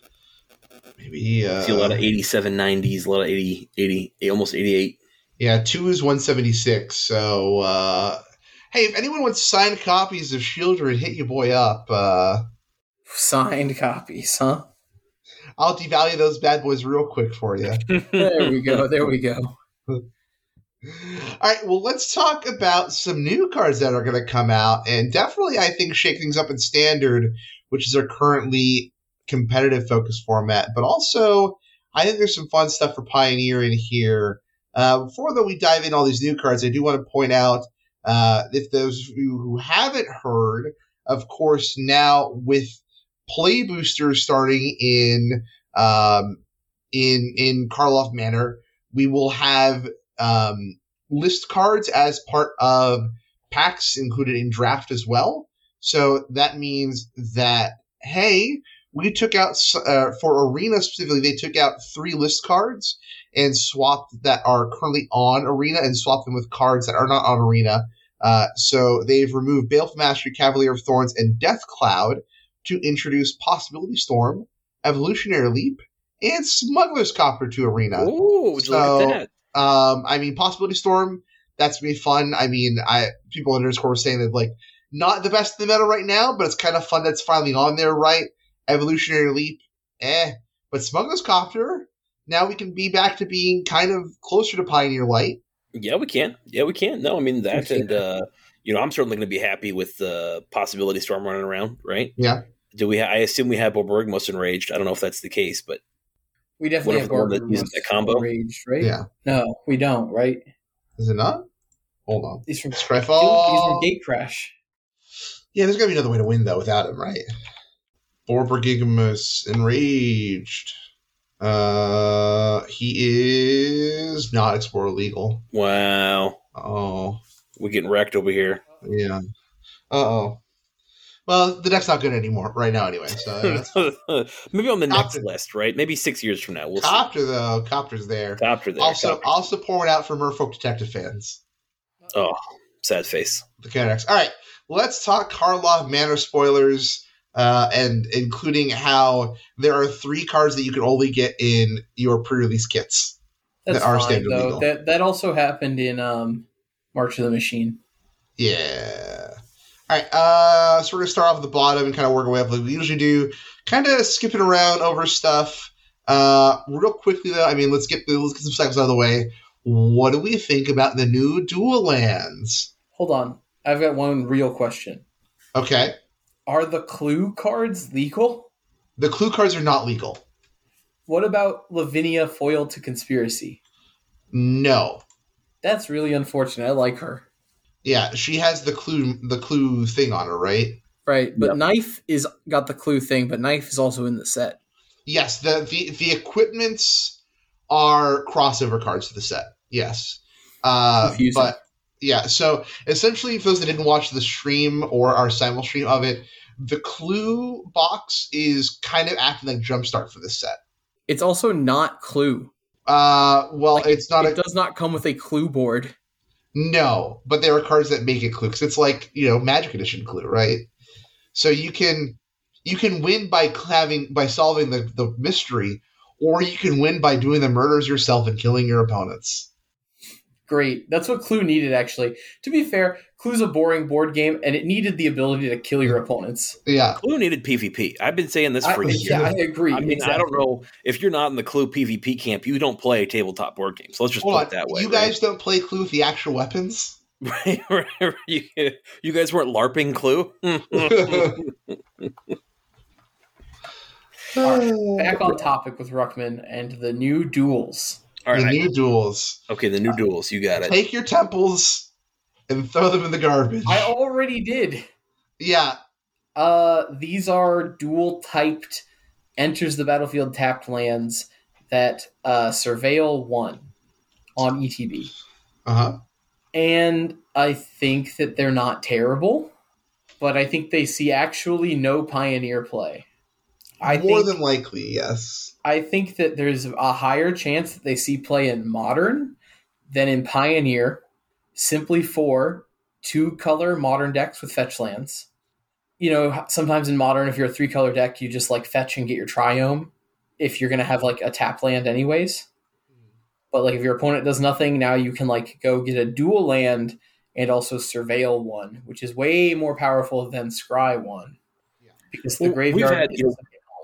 S1: Maybe uh,
S2: I see a lot of eighty-seven nineties, a lot of eighty, eighty, almost eighty-eight.
S1: Yeah, two is one seventy-six. So, uh, hey, if anyone wants signed copies of Shieldred, hit your boy up. Uh,
S3: Signed copies, huh?
S1: I'll devalue those bad boys real quick for you.
S3: There we go. There we go.
S1: All right, well, let's talk about some new cards that are going to come out, and definitely, I think, shake things up in Standard, which is our currently competitive focus format. But also, I think there's some fun stuff for Pioneer in here. Uh, before though we dive in all these new cards, I do want to point out, uh, if those of you who haven't heard, of course, now with Play Boosters starting in um, in in Karlov Manor, we will have um, list cards as part of packs included in draft as well. So that means that, hey, we took out, uh, for Arena specifically, they took out three list cards and swapped that are currently on Arena and swapped them with cards that are not on Arena. Uh, so they've removed Baleful Mastery, Cavalier of Thorns, and Death Cloud to introduce Possibility Storm, Evolutionary Leap, and Smuggler's Copter to Arena.
S2: Ooh, would you
S1: so,
S2: look at that?
S1: Um, I mean, Possibility Storm, that's going to be fun. I mean, I people in Discord were saying that, like, not the best in the meta right now, but it's kind of fun that's finally on there, right? Evolutionary Leap, eh. But Smuggler's Copter, now we can be back to being kind of closer to Pioneer Light.
S2: Yeah, we can. Yeah, we can. No, I mean, that, and, uh, you know, I'm certainly going to be happy with the Possibility Storm running around, right?
S1: Yeah.
S2: Do we? Ha- I assume we have Borborg most enraged. I don't know if that's the case, but
S3: we definitely have Borborg most
S2: that combo
S3: enraged, right?
S1: Yeah.
S3: No, we don't, right?
S1: Is it not? Hold on.
S3: He's from
S1: Scryfall.
S3: He's from Gatecrash.
S1: Yeah, there's got to be another way to win, though, without him, right? Borborgimus enraged. Uh, he is not Explorer legal.
S2: Wow.
S1: Oh.
S2: We're getting wrecked over here.
S1: Yeah. Uh-oh. Well, the deck's not good anymore right now anyway. So that's
S2: maybe on the
S1: Copter.
S2: next list, right? Maybe six years from now. We'll
S1: Copter,
S2: see.
S1: though. Copter's there.
S2: Copter there.
S1: Also,
S2: Copter.
S1: also pouring out for Merfolk Detective fans.
S2: Oh, sad face.
S1: The Canadex. All right. Let's talk Karlov Manor spoilers, uh, and including how there are three cards that you can only get in your pre-release kits.
S3: That's
S1: that are
S3: fine,
S1: standard
S3: though.
S1: legal.
S3: That that also happened in um, March of the Machine.
S1: Yeah. All right. Uh, so we're going to start off at the bottom and kind of work our way up like we usually do, kind of skipping around over stuff. Uh, real quickly, though, I mean, let's get, the, let's get some cycles out of the way. What do we think about the new dual lands?
S3: Hold on. I've got one real question.
S1: Okay.
S3: Are the clue cards legal?
S1: The clue cards are not legal.
S3: What about Lavinia foiled to Conspiracy?
S1: No.
S3: That's really unfortunate. I like her.
S1: Yeah, she has the clue the clue thing on her, right?
S3: Right, but
S2: Yep.
S3: Knife is got the clue thing, but Knife is also in the set.
S1: Yes, the the, the equipments are crossover cards to the set. Yes. Uh,
S3: Confusing.
S1: but yeah, so essentially, for those that didn't watch the stream or our simul stream of it, the clue box is kind of acting like Jumpstart for this set.
S3: It's also not clue.
S1: Uh, well,
S3: Like,
S1: it's not
S3: it
S1: a
S3: does not come with a clue board.
S1: no, but there are cards that make it clue because it's like, you know, Magic Edition clue, right? So you can you can win by having by solving the, the mystery, or you can win by doing the murders yourself and killing your opponents.
S3: Great. That's what Clue needed, actually. To be fair, Clue's a boring board game, and it needed the ability to kill your opponents.
S1: Yeah.
S2: Clue needed PvP. I've been saying this
S3: I,
S2: for years.
S3: yeah, I agree.
S2: I mean,
S3: exactly.
S2: I don't know if you're not in the Clue PvP camp, you don't play tabletop board games. Let's just
S1: Hold
S2: put
S1: on.
S2: it that way.
S1: You
S2: right?
S1: guys don't play Clue with the actual weapons?
S2: Right, right, right. you, you guys weren't LARPing Clue?
S3: All right, back on topic with Ruckman and the new duels.
S2: All
S1: the
S2: right.
S1: new duels.
S2: Okay, the new duels. You got it.
S1: Take your temples and throw them in the garbage.
S3: I already did.
S1: yeah.
S3: Uh, these are dual typed enters the battlefield tapped lands that uh, surveil one on E T B.
S1: Uh-huh.
S3: And I think that they're not terrible, but I think they see actually no Pioneer play. I
S1: More
S3: think,
S1: than likely, yes.
S3: I think that there's a higher chance that they see play in Modern than in Pioneer, simply for two color modern decks with fetch lands. You know, sometimes in modern, if you're a three color deck, you just like fetch and get your Triome if you're going to have like a tap land anyways. But like if your opponent does nothing, now you can like go get a dual land and also surveil one, which is way more powerful than Scry one. Yeah. Because the
S2: well,
S3: graveyard
S2: we've had, you know,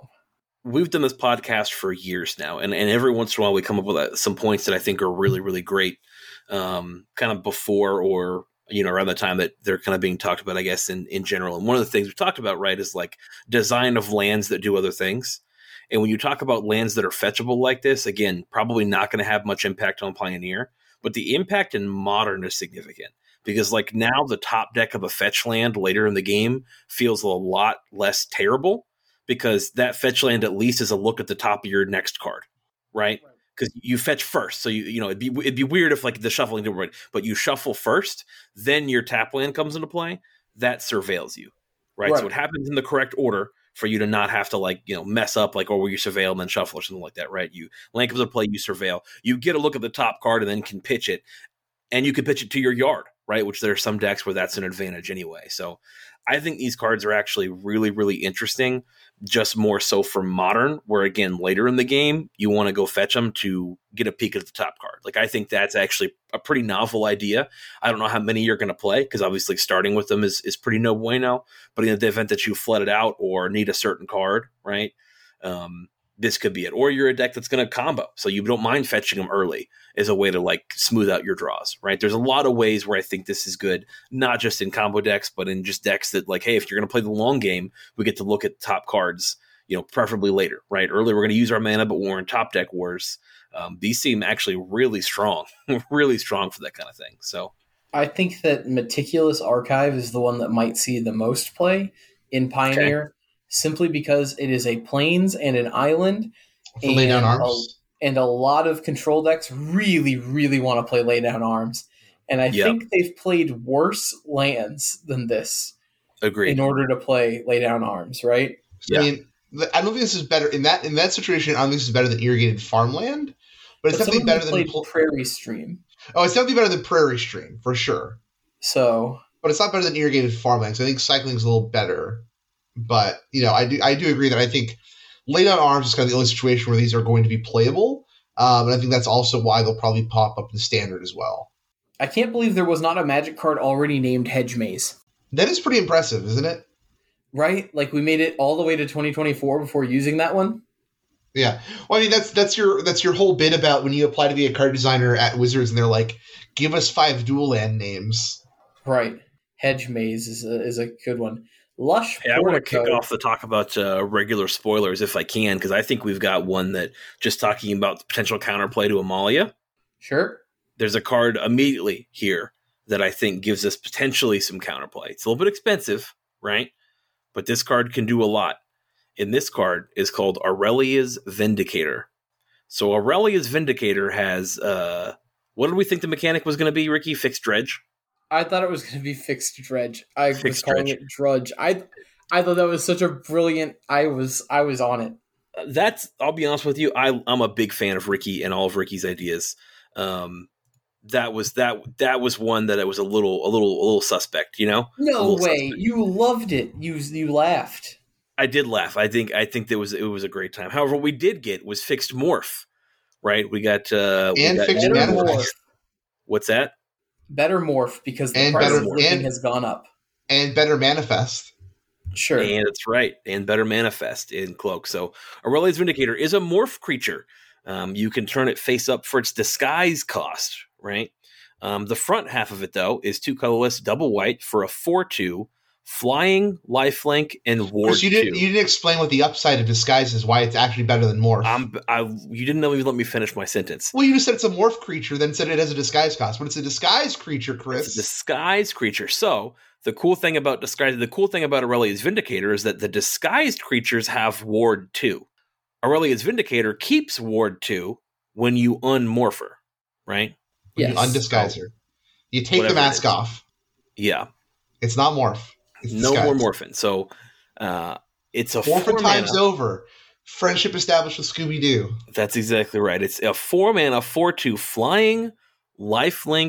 S2: we've done this podcast for years now, and, and every once in a while we come up with some points that I think are really, really great, um, kind of before or, you know, around the time that they're kind of being talked about, I guess, in, in general. And one of the things we talked about, right, is like design of lands that do other things. And when you talk about lands that are fetchable like this, again, probably not going to have much impact on Pioneer, but the impact in Modern is significant because like now the top deck of a fetch land later in the game feels a lot less terrible because that fetch land at least is a look at the top of your next card, right? Because you fetch first. So, you you know, it'd be, it'd be weird if like the shuffling didn't work, but you shuffle first, then your tap land comes into play, that surveils you, right? right? So it happens in the correct order for you to not have to like, you know, mess up like, or where you surveil and then shuffle or something like that, right? You land comes into play, you surveil, you get a look at the top card and then can pitch it, and you can pitch it to your yard, right? Which there are some decks where that's an advantage anyway. So I think these cards are actually really, really interesting, just more so for Modern, where again, later in the game, you want to go fetch them to get a peek at the top card. Like, I think that's actually a pretty novel idea. I don't know how many you're going to play, because obviously starting with them is, is pretty no bueno, but in the event that you flood it out or need a certain card, right? Um, this could be it. Or you're a deck that's going to combo, so you don't mind fetching them early as a way to like smooth out your draws, right? There's a lot of ways where I think this is good, not just in combo decks, but in just decks that like, hey, if you're going to play the long game, we get to look at top cards, you know, preferably later, right? Early, we're going to use our mana, but we're in top deck wars. Um, these seem actually really strong, really strong for that kind of thing. So
S3: I think that Meticulous Archive is the one that might see the most play in Pioneer. Okay. Simply because it is a plains and an island,
S1: and, lay down arms.
S3: A, and a lot of control decks really, really want to play lay down arms. And I yep. think they've played worse lands than this.
S2: Agreed.
S3: In order to play lay down arms, right?
S1: Yeah. I mean, I don't think this is better in that in that situation. I don't think this is better than irrigated farmland, but it's but definitely better than
S3: pl- Prairie Stream.
S1: Oh, it's definitely better than Prairie Stream for sure.
S3: So,
S1: but it's not better than irrigated farmland. So I think cycling is a little better. But, you know, I do I do agree that I think lay down arms is kind of the only situation where these are going to be playable. Um, and I think that's also why they'll probably pop up in standard as well.
S3: I can't believe there was not a Magic card already named Hedge Maze.
S1: That is pretty impressive, isn't it?
S3: Right? Like we made it all the way to twenty twenty-four before using that one.
S1: Yeah. Well, I mean, that's that's your that's your whole bit about when you apply to be a card designer at Wizards and they're like, give us five dual land names.
S3: Right. Hedge Maze is a, is a good one. Lush
S2: hey, I want to kick off the talk about uh, regular spoilers if I can, because I think we've got one that just talking about the potential counterplay to Amalia.
S3: Sure.
S2: There's a card immediately here that I think gives us potentially some counterplay. It's a little bit expensive, right? But this card can do a lot. And this card is called Aurelia's Vindicator. So Aurelia's Vindicator has, uh, what did we think the mechanic was going to be, Ricky? Fixed dredge?
S3: I thought it was going to be fixed dredge. I
S2: fixed
S3: was calling
S2: dredge.
S3: it drudge. I I thought that was such a brilliant. I was I was on it.
S2: That's. I'll be honest with you. I I'm a big fan of Ricky and all of Ricky's ideas. Um, that was that that was one that it was a little a little a little suspect. You know.
S3: No way. Suspect. You loved it. You you laughed.
S2: I did laugh. I think I think there was it was a great time. However, what we did get was fixed morph. Right. We got uh, we
S1: and
S2: got
S1: fixed morph.
S2: What's that?
S3: Better morph because the
S1: and
S3: price
S1: better,
S3: of morphing
S1: and,
S3: has gone up.
S1: And better manifest.
S3: Sure.
S2: And that's right. And better manifest in Cloak. So Aurelia's Vindicator is a morph creature. Um, you can turn it face up for its disguise cost, right? Um, the front half of it, though, is two colorless, double white for a four two, flying, lifelink, and ward
S1: Chris, you didn't,
S2: two.
S1: You didn't explain what the upside of disguise is, why it's actually better than morph.
S2: I'm, I, you didn't even let me finish my sentence.
S1: Well, you just said it's a morph creature, then said it has a disguise cost. But it's a disguise creature, Chris.
S2: It's a disguise creature. So the cool thing about disguise, the cool thing about Aurelia's Vindicator is that the disguised creatures have ward two. Aurelia's Vindicator keeps ward two when you unmorph her, right?
S1: When yes. you undisguise her. You take Whatever the mask off.
S2: Yeah.
S1: It's not morph. It's
S2: no
S1: disguised.
S2: more morphin. So uh, it's a
S1: four, four times
S2: mana.
S1: over. Friendship established with Scooby Doo.
S2: That's exactly right. It's a four mana, four two flying, lifelink,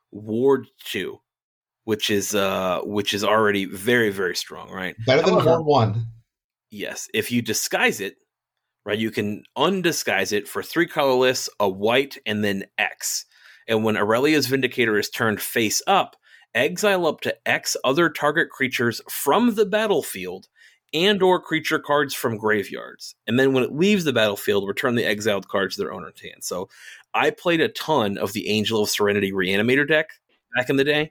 S2: Ward two, which is uh, which is already very, very strong, right?
S1: Better than
S3: However-
S1: Ward one.
S2: Yes. If you disguise it, right, you can undisguise it for three colorless, a white, and then X. And when Aurelia's Vindicator is turned face up, exile up to X other target creatures from the battlefield and or creature cards from graveyards. And then when it leaves the battlefield, return the exiled cards to their owner's hand. So I played a ton of the Angel of Serenity Reanimator deck back in the day.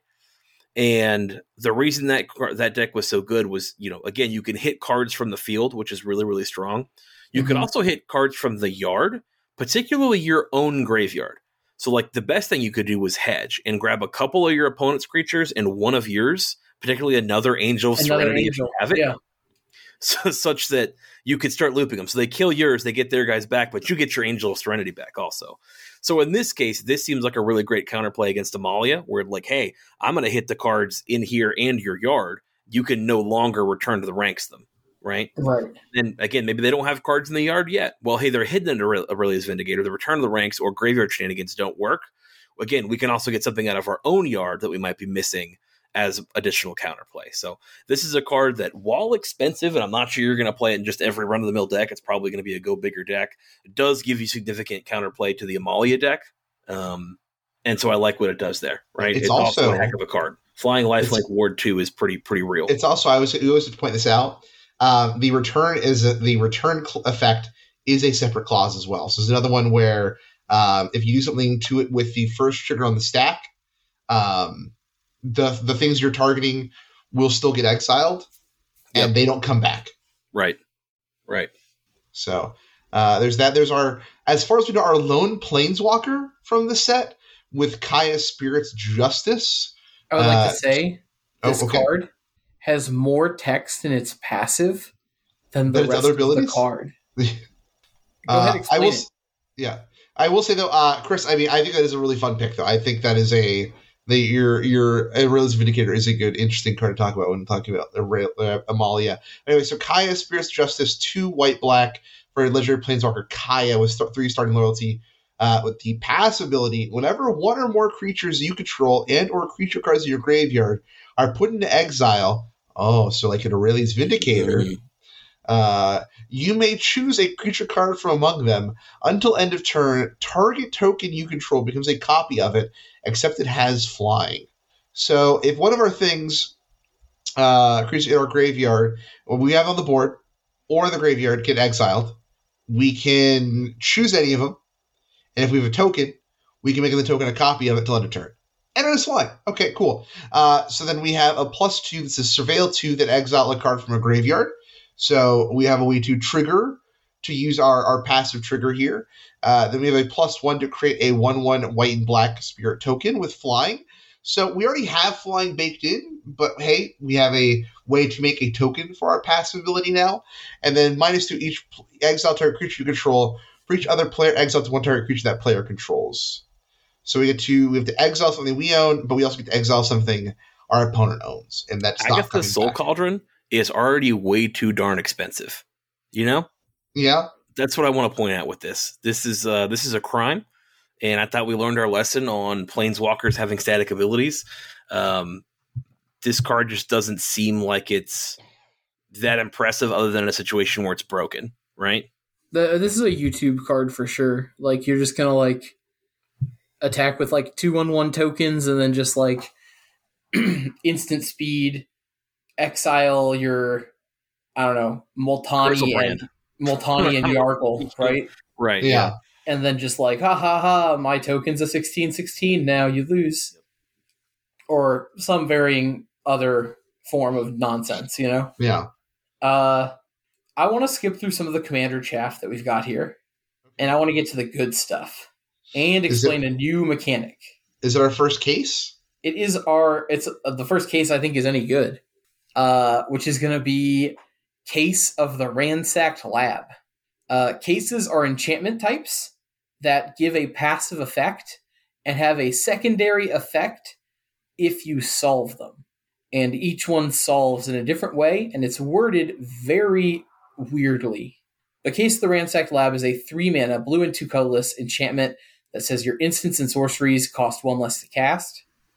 S2: And the reason that that deck was so good was, you know, again, you can hit cards from the field, which is really, really strong. You mm-hmm. could also hit cards from the yard, particularly your own graveyard. So, like, the best thing you could do was hedge and grab a couple of your opponent's creatures and one of yours, particularly another Angel of
S3: another
S2: Serenity
S3: angel.
S2: if you have it,
S3: yeah.
S2: so, such that you could start looping them. So they kill yours, they get their guys back, but you get your Angel of Serenity back also. So in this case, this seems like a really great counterplay against Amalia, where like, hey, I'm going to hit the cards in here and your yard. You can no longer return to the ranks them. Right?
S3: Right.
S2: And again, maybe they don't have cards in the yard yet. Well, hey, they're hidden in Aurelia's Vindicator. The return of the ranks or graveyard shenanigans don't work. Again, we can also get something out of our own yard that we might be missing as additional counterplay. So this is a card that, while expensive, and I'm not sure you're going to play it in just every run-of-the-mill deck, it's probably going to be a go-bigger deck, it does give you significant counterplay to the Amalia deck. Um, and so I like what it does there, right?
S1: It's,
S2: it's
S1: also,
S2: also a heck of a card. Flying Lifelink Ward two is pretty pretty real.
S1: It's also, I was we always point this out, Um, the return is a, the return cl- effect is a separate clause as well. So there's another one where um, if you do something to it with the first trigger on the stack, um, the the things you're targeting will still get exiled, and yep. they don't come back.
S2: Right, right.
S1: So uh, there's that. There's our, as far as we know, our lone planeswalker from the set with Kaya Spirit's Justice.
S3: I would like
S1: uh,
S3: to say this
S1: oh, okay.
S3: card has more text in its passive than the
S1: There's
S3: rest
S1: other
S3: of the
S1: abilities?
S3: card. Go
S1: uh,
S3: ahead, explain
S1: I will,
S3: it.
S1: Yeah, I will say though, uh, Chris. I mean, I think that is a really fun pick, though. I think that is a the your your Aurelia's Vindicator is a good, interesting card to talk about when talking about uh, Amalia. Anyway, so Kaya Spirit's Justice, two white black for a legendary planeswalker Kaya with st- three starting loyalty. Uh, with the pass ability, whenever one or more creatures you control and or creature cards in your graveyard are put into exile, oh, so like an Aurelia's Vindicator, mm-hmm. uh, you may choose a creature card from among them. Until end of turn, target token you control becomes a copy of it, except it has flying. So if one of our things, uh, creatures in our graveyard, or we have on the board, or in the graveyard get exiled, we can choose any of them. And if we have a token, we can make the token a copy of it till end of turn. And it is fine. Okay, cool. Uh, so then we have a plus two that says Surveil two that exile a card from a graveyard. So we have a way to trigger to use our, our passive trigger here. Uh, then we have a plus one to create a one one white and black spirit token with flying. So we already have flying baked in, but hey, we have a way to make a token for our passive ability now. And then minus two each exile target creature you control. For each other player, exile to one target creature that player controls. So we get to we have to exile something we own, but we also get to exile something our opponent owns, and that's
S2: I
S1: not
S2: guess the Soul
S1: back.
S2: Cauldron is already way too darn expensive. You know?
S1: Yeah,
S2: that's what I want to point out with this. This is uh, this is a crime, and I thought we learned our lesson on planeswalkers having static abilities. Um, this card just doesn't seem like it's that impressive, other than a situation where it's broken, right?
S3: The, this is a YouTube card for sure. Like, you're just gonna like attack with like two one one tokens and then just like instant speed exile your I don't know Multani and Multani and Yargle, right?
S2: Right.
S1: Yeah.
S2: yeah.
S3: And then just like ha ha ha, my token's a sixteen sixteen. Now you lose, or some varying other form of nonsense. You know.
S1: Yeah.
S3: Uh. I want to skip through some of the commander chaff that we've got here, and I want to get to the good stuff and explain it, a new mechanic.
S1: Is it our first case?
S3: It is our. It's uh, the first case I think is any good, uh, which is going to be Case of the Ransacked Lab. Uh, cases are enchantment types that give a passive effect and have a secondary effect if you solve them, and each one solves in a different way, and it's worded very weirdly. The Case of the Ransacked Lab is a three mana blue and two colorless enchantment that says your instants and sorceries cost one less to cast.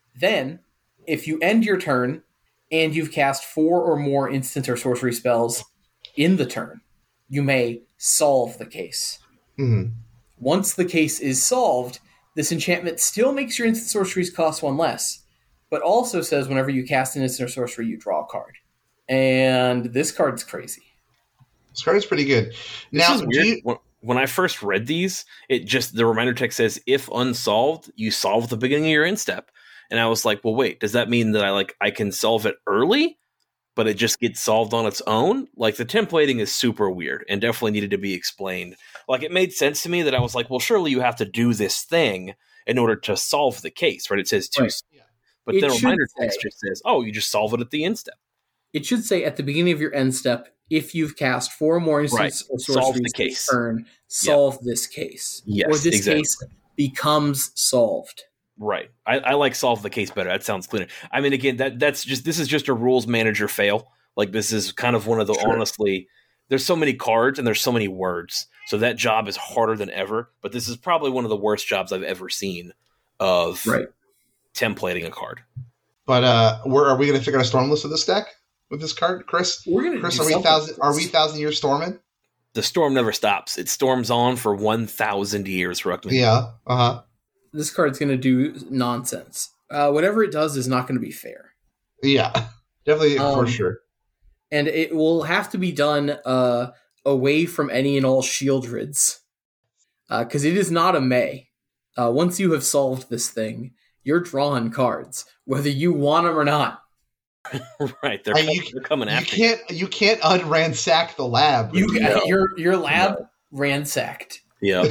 S3: Then, if you end your turn and you've cast four or more instant or sorcery spells in the turn, you may solve the case.
S1: Mm-hmm.
S3: Once the case is solved, this enchantment still makes your instant sorceries cost one less, but also says whenever you cast an instant or sorcery, you draw a card. And this card's crazy.
S1: This card is pretty good.
S2: This
S1: Now,
S2: is
S1: do
S2: weird.
S1: you,
S2: When, when I first read these, it just the reminder text says, if unsolved, you solve the beginning of your end step. And I was like, well, wait, does that mean that I like I can solve it early, but it just gets solved on its own? Like, the templating is super weird and definitely needed to be explained. Like, it made sense to me that I was like, well, surely you have to do this thing in order to solve the case, right? It says two,
S3: Right.
S2: but
S3: It
S2: the
S3: should
S2: reminder
S3: say-
S2: text just says, oh, you just solve it at the end step.
S3: It should say at the beginning of your end step, if you've cast four or more instants
S2: Right.
S3: or
S2: Solve
S3: sorceries
S2: the
S3: this
S2: case.
S3: turn, solve this case.
S2: Yes,
S3: or this
S2: exactly.
S3: case becomes solved.
S2: Right. I, I like solve the case better. That sounds cleaner. I mean, again, that that's just this is just a rules manager fail. Like, this is kind of one of the
S3: Sure.
S2: honestly, there's so many cards and there's so many words. So that job is harder than ever. But this is probably one of the worst jobs I've ever seen of
S3: Right.
S2: templating a card.
S1: but uh, where are we going to figure out a storm list with this deck with this card, Chris?
S3: We're gonna
S1: Chris,
S3: do
S1: are we
S3: something
S1: thousand?
S3: with
S1: Are
S3: this.
S1: we thousand year storming?
S2: The storm never stops. It storms on for one thousand years, Ruckman.
S1: Yeah. Uh huh.
S3: This card's going to do nonsense. Uh, whatever it does is not going to be fair.
S1: Yeah. Definitely
S3: Um,
S1: for sure.
S3: And it will have to be done uh, away from any and all Shieldrids. Because it is not a May. Uh, once you have solved this thing, you're drawing cards, whether you want them or not.
S2: Right. They're,
S1: Uh,
S2: coming,
S1: you-
S2: they're coming
S1: You
S2: after you.
S1: can't. You can't unransack the lab.
S3: You,
S2: No.
S3: your, your lab ransacked.
S2: Yeah.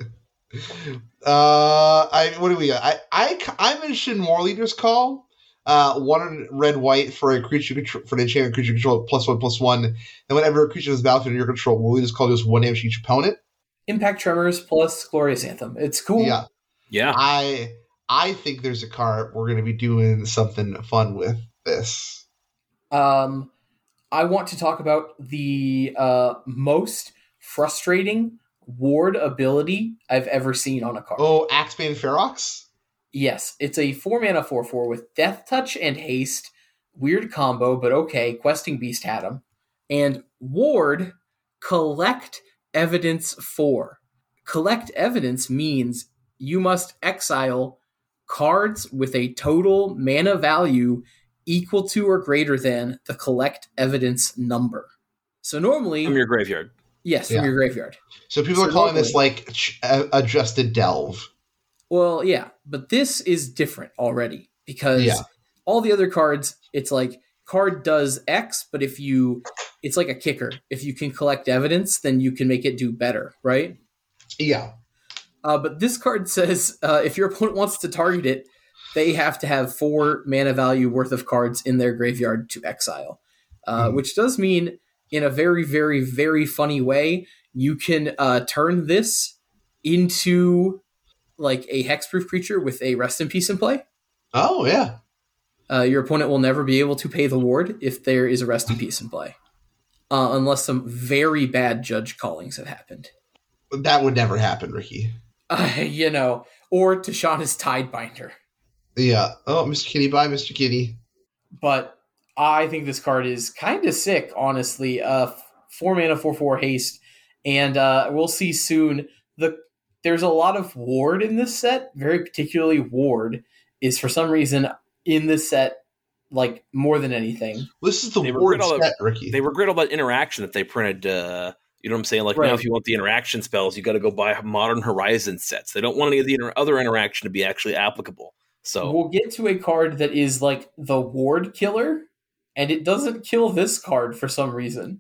S1: Uh, I what do we got? I I I mentioned War Leader's Call. Uh, one red white for a creature control, for an enchantment creature control plus one plus one. And whenever a creature is battlefield under your control, War Leader's Call does one damage to each opponent.
S3: Impact Tremors plus Glorious Anthem. It's cool.
S1: Yeah,
S2: Yeah.
S1: I I think there's a card we're going to be doing something fun with this.
S3: Um, I want to talk about the uh, most frustrating ward ability I've ever seen on a card.
S1: Oh, Axebane Ferox.
S3: Yes, it's a four mana four four with Death Touch and Haste. Weird combo, but okay. Questing Beast had him. And Ward, collect evidence four. Collect evidence means you must exile cards with a total mana value equal to or greater than the collect evidence number. So normally,
S2: From your graveyard.
S3: yes, from
S1: Yeah.
S3: your graveyard.
S1: So people
S3: So
S1: are calling this
S3: normally-
S1: like ch- uh, adjusted delve.
S3: Well, yeah, but this is different already because
S1: Yeah.
S3: all the other cards, it's like card does X, but if you, it's like a kicker. If you can collect evidence, then you can make it do better, right?
S1: Yeah.
S3: Uh, but this card says uh, if your opponent wants to target it, they have to have four mana value worth of cards in their graveyard to exile, uh,
S1: Mhm.
S3: which does mean, in a very, very, very funny way, you can uh, turn this into like a hexproof creature with a rest in peace in play.
S1: Oh yeah.
S3: Uh, your opponent will never be able to pay the ward if there is a rest in peace in play, uh, unless some very bad judge callings have happened.
S1: That would never happen, Ricky.
S3: Uh, you know, or Tashana's Tidebinder.
S1: Yeah. Oh, Mister Kitty, bye, Mister Kitty.
S3: But I think this card is kind of sick, honestly. Uh, four mana, four four haste, and uh, we'll see soon. The there's a lot of ward in this set. Very particularly, ward is for some reason in this set like more than anything.
S1: This is the
S2: They
S1: ward
S2: regret all
S1: set,
S2: the-
S1: Ricky.
S2: They regret all that interaction that they printed. Uh, you know what I'm saying? Like,
S3: Right.
S2: now if you want the interaction spells, you got to go buy Modern Horizon sets. They don't want any of the inter- other interaction to be actually applicable. So
S3: We'll get to a card that is like the ward killer, and it doesn't kill this card for some reason.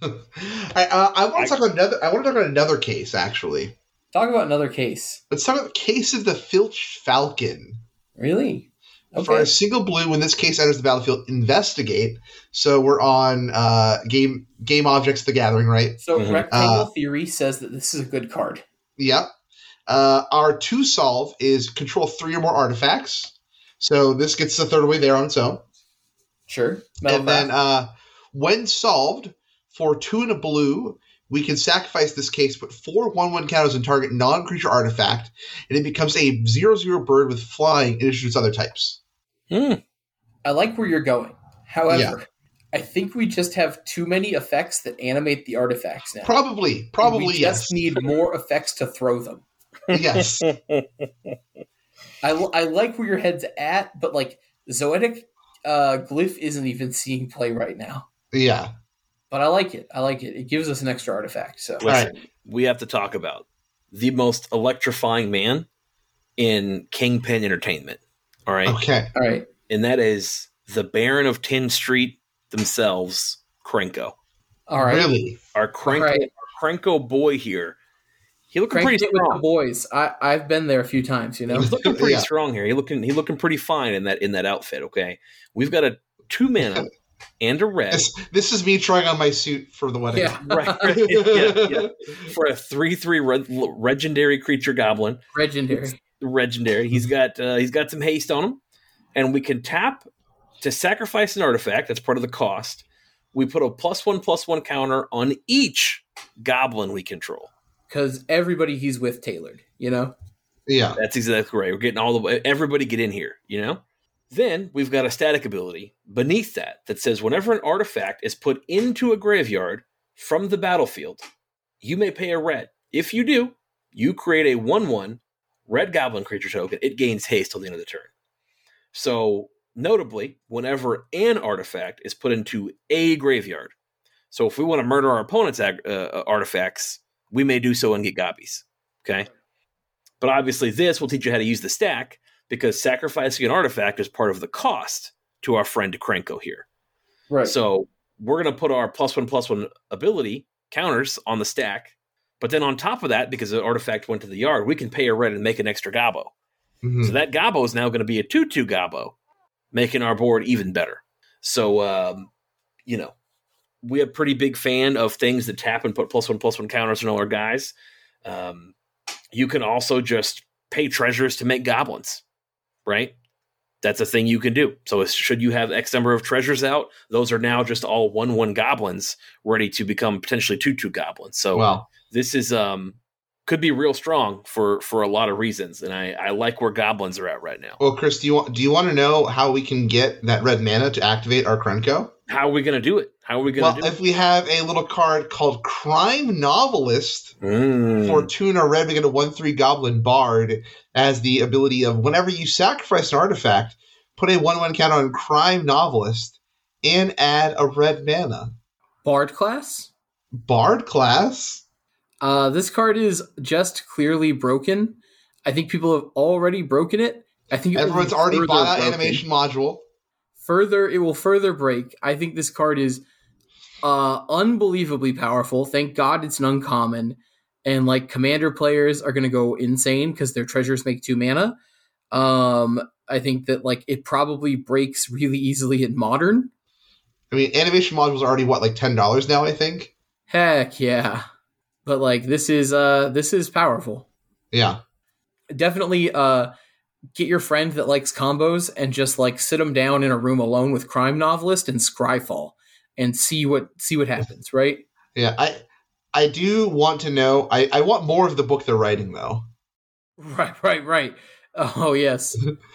S1: I, uh, I want to talk about another. I want to talk about another case. Actually,
S3: Talk about another case.
S1: let's talk about the case of the Filch Falcon.
S3: Really?
S1: For
S3: Okay.
S1: a single blue, when this case enters the battlefield, investigate. So we're on uh, game game objects, the Gathering, right?
S3: So
S2: Mhm.
S3: Rectangle
S1: Uh,
S3: Theory says that this is a good card.
S1: Yep. Uh, our to solve is control three or more artifacts. So this gets the third away there on its own.
S3: Sure.
S1: And then
S3: Metalcraft.
S1: uh, when solved, for two and a blue, we can sacrifice this case, put four one one counters and target non-creature artifact, and it becomes a zero zero bird with flying in addition to its other types.
S2: Mm.
S3: I like where you're going. However,
S1: Yeah.
S3: I think we just have too many effects that animate the artifacts now.
S1: Probably, probably
S3: we
S1: yes.
S3: just need more effects to throw them.
S1: Yes.
S3: I, I like where your head's at, but like Zoetic uh, Glyph isn't even seeing play right now.
S1: Yeah.
S3: But I like it. I like it. It gives us an extra artifact. So
S2: Listen,
S1: right.
S2: we have to talk about the most electrifying man in Kingpin Entertainment. All right.
S1: Okay.
S3: All right.
S2: And that is the Baron of Tin Street themselves, Krenko.
S3: All right.
S1: Really?
S2: Our Krenko,
S3: All right.
S2: our Krenko boy here. He looking
S3: Crank
S2: pretty
S3: it with
S2: strong.
S3: the boys. I, I've been there a few times, you know.
S2: He's looking pretty
S1: Yeah.
S2: strong here. He looking he looking pretty fine in that in that outfit. Okay, we've got a two mana and a red.
S1: This, this is me trying on my suit for the wedding.
S3: Yeah.
S2: Right, right, yeah, yeah. For a three three red, legendary creature goblin,
S3: Legendary.
S2: legendary. He's got uh, he's got some haste on him, and we can tap to sacrifice an artifact. That's part of the cost. We put a plus one plus one counter on each goblin we control.
S3: Because everybody he's with tailored, you know?
S1: Yeah.
S2: That's exactly right. We're getting all the way. Everybody get in here, you know? Then we've got a static ability beneath that that says whenever an artifact is put into a graveyard from the battlefield, you may pay a red. If you do, you create a one one red goblin creature token. It gains haste till the end of the turn. So, notably, whenever an artifact is put into a graveyard, so if we want to murder our opponent's ag- uh, artifacts, we may do so and get gobbies. Okay? But obviously, this will teach you how to use the stack, because sacrificing an artifact is part of the cost to our friend Krenko here.
S3: Right.
S2: So we're going to put our plus one, plus one ability counters on the stack. But then on top of that, because the artifact went to the yard, we can pay a red and make an extra gobbo.
S1: Mhm.
S2: So that gobbo is now going to be a two two gobbo, making our board even better. So, um, you know, we are a pretty big fan of things that tap and put plus one, plus one counters on all our guys. Um, you can also just pay treasures to make goblins. Right? That's a thing you can do. So should you have X number of treasures out, those are now just all one one goblins ready to become potentially two two goblins. So
S1: Well,
S2: this is um could be real strong for for a lot of reasons, and I, I like where goblins are at right now.
S1: well, Chris, do you want do you want to know how we can get that red mana to activate our Krenko?
S2: How are we going to do it? How are we going
S1: Well,
S2: to do
S1: if we have a little card called Crime Novelist
S2: it? Mm.
S1: for two and a red, we get a one three Goblin Bard as the ability of whenever you sacrifice an artifact, put a one one counter on Crime Novelist and add a red mana.
S3: Bard class?
S1: Bard class?
S3: Uh, this card is just clearly broken. I think people have already broken it. I think it will
S1: Everyone's
S3: be
S1: already
S3: further
S1: bought out
S3: broken.
S1: animation module.
S3: Further, it will further break. I think this card is uh, unbelievably powerful. Thank God it's an uncommon. And like commander players are going to go insane because their treasures make two mana. Um, I think that like it probably breaks really easily in modern.
S1: I mean, animation modules are already what, like ten dollars now, I think?
S3: Heck yeah. But like this is uh this is powerful.
S1: Yeah.
S3: Definitely uh get your friend that likes combos and just like sit them down in a room alone with Crime Novelist and Scryfall and see what see what happens, right?
S1: Yeah. I I do want to know I, I want more of the book they're writing though.
S3: Right, right, right. Oh yes.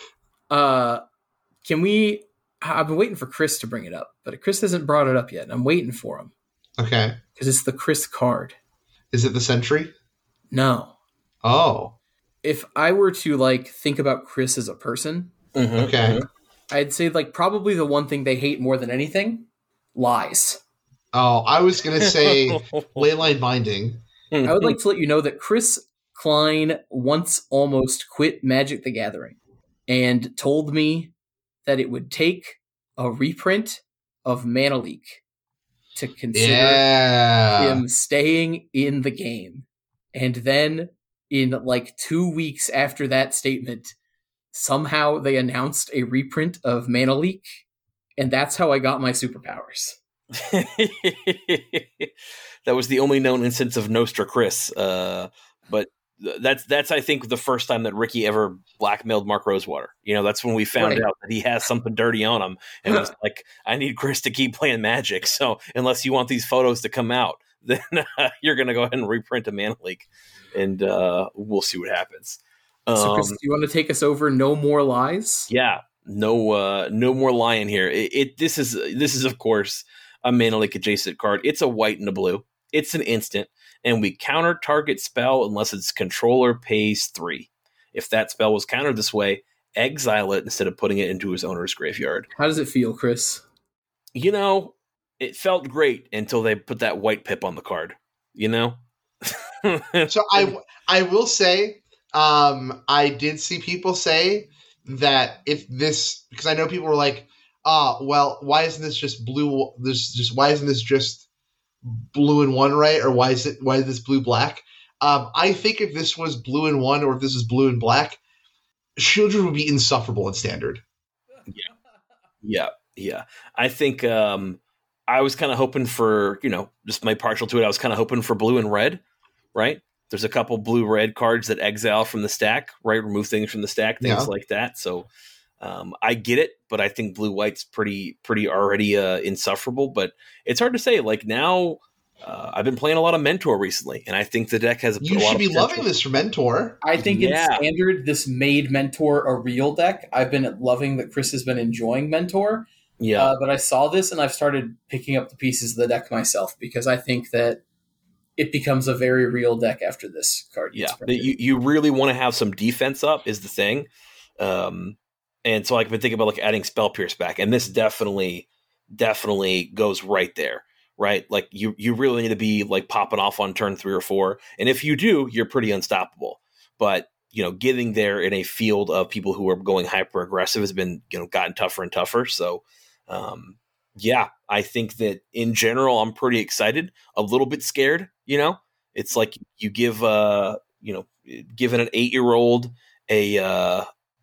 S3: uh can we I've been waiting for Chris to bring it up, but Chris hasn't brought it up yet, and I'm waiting for him.
S1: Okay.
S3: Because it's the Chris card.
S1: Is it the Sentry?
S3: No.
S1: Oh.
S3: If I were to like think about Chris as a person,
S2: Mhm,
S1: Okay.
S2: mhm.
S3: I'd say like probably the one thing they hate more than anything, lies.
S1: Oh, I was gonna say Leyline Binding.
S3: I would like to let you know that Chris Klein once almost quit Magic the Gathering and told me that it would take a reprint of Mana Leak to consider
S1: Yeah.
S3: him staying in the game. And then in like two weeks after that statement, somehow they announced a reprint of Mana Leak, and that's how I got my superpowers.
S2: That was the only known instance of Nostra Chris. Uh, but th- that's that's I think the first time that Ricky ever blackmailed Mark Rosewater. You know, that's when we found
S3: Right.
S2: out that he has something dirty on him, and it was like, I need Chris to keep playing Magic. So unless you want these photos to come out, then uh, you're going to go ahead and reprint a Mana Leak, and uh, we'll see what happens.
S3: So,
S2: Um,
S3: Chris, do you want to take us over No More Lies?
S2: yeah, no, uh, no more lying here. It, it this is this is of course a Mana Leak adjacent card. It's a white and a blue. It's an instant, and we counter target spell unless its controller pays three. If that spell was countered this way, exile it instead of putting it into his owner's graveyard.
S3: How does it feel, Chris?
S2: You know, it felt great until they put that white pip on the card. You know.
S1: So I I will say, um, I did see people say that if this, because I know people were like, ah, well, why isn't this just blue? This just why isn't this just blue and one, right? Or why is it why is this blue black? Um, I think if this was blue and one, or if this is blue and black, Shieldred would be insufferable in standard.
S2: Yeah, yeah, yeah. I think um, I was kind of hoping for, you know, just my partial to it. I was kind of hoping for blue and red, right? There's a couple blue red cards that exile from the stack, right? Remove things from the stack, things
S1: Yeah.
S2: like that. So um, I get it, but I think blue white's pretty, pretty already uh, insufferable. But it's hard to say. Like now. Uh, I've been playing a lot of Mentor recently, and I think the deck has a,
S1: You
S2: a lot
S1: should
S2: of
S1: be
S2: potential.
S1: loving this for Mentor.
S3: I think
S2: Yeah.
S3: in standard, this made Mentor a real deck. I've been loving that Chris has been enjoying Mentor.
S2: Yeah,
S3: Uh, but I saw this and I've started picking up the pieces of the deck myself because I think that it becomes a very real deck after this card gets
S2: yeah.
S3: printed.
S2: You you really want to have some defense up is the thing, um, and so like, I've been thinking about like adding Spell Pierce back, and this definitely definitely goes right there. Right, like you, you really need to be like popping off on turn three or four, and if you do, you're pretty unstoppable. But you know, getting there in a field of people who are going hyper aggressive has been, you know, gotten tougher and tougher. So, um, yeah, I think that in general, I'm pretty excited. A little bit scared. You know, it's like you give, uh, you know, giving an eight year old a. Uh,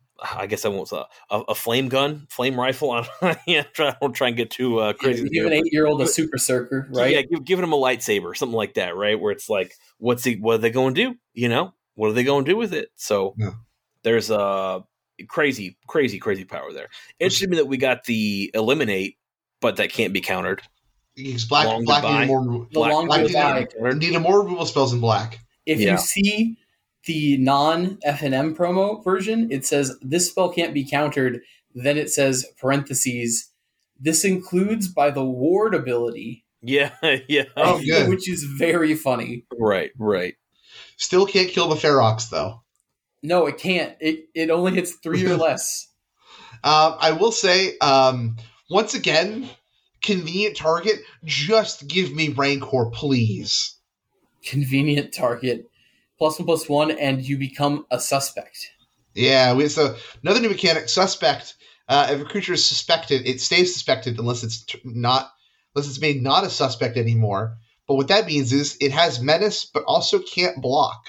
S2: I guess I won't say a, a flame gun, flame rifle. I don't, yeah, try, don't try and get too uh, crazy.
S3: Give an eight-year-old a Super Circer, right?
S2: Yeah, give, giving him a lightsaber, something like that, right? Where it's like, what's he, what are they going to do? You know, what are they going to do with it? So
S1: Yeah.
S2: there's a uh, crazy, crazy, crazy power there. Interesting that we got the eliminate, but that can't be countered.
S1: Because black,
S2: Long
S1: black
S2: goodbye.
S1: needed more,
S3: The long
S1: black
S3: goodbye.
S1: needed, needed more removal spells in black.
S3: If
S2: Yeah.
S3: you see the non-F N M promo version, it says this spell can't be countered. Then it says parentheses. This includes by the ward ability.
S2: Yeah, yeah.
S1: Oh, good.
S3: Which is very funny.
S2: Right, right.
S1: Still can't kill the Ferox, though.
S3: No, it can't. It it only hits three or less.
S1: Um, I will say, um, once again, convenient target. Just give me Rancor, please.
S3: Convenient target. Plus one, plus one, and you become a suspect.
S1: Yeah, we, so another new mechanic, suspect. Uh, if a creature is suspected, it stays suspected unless it's t- not, unless it's made not a suspect anymore. But what that means is it has menace, but also can't block.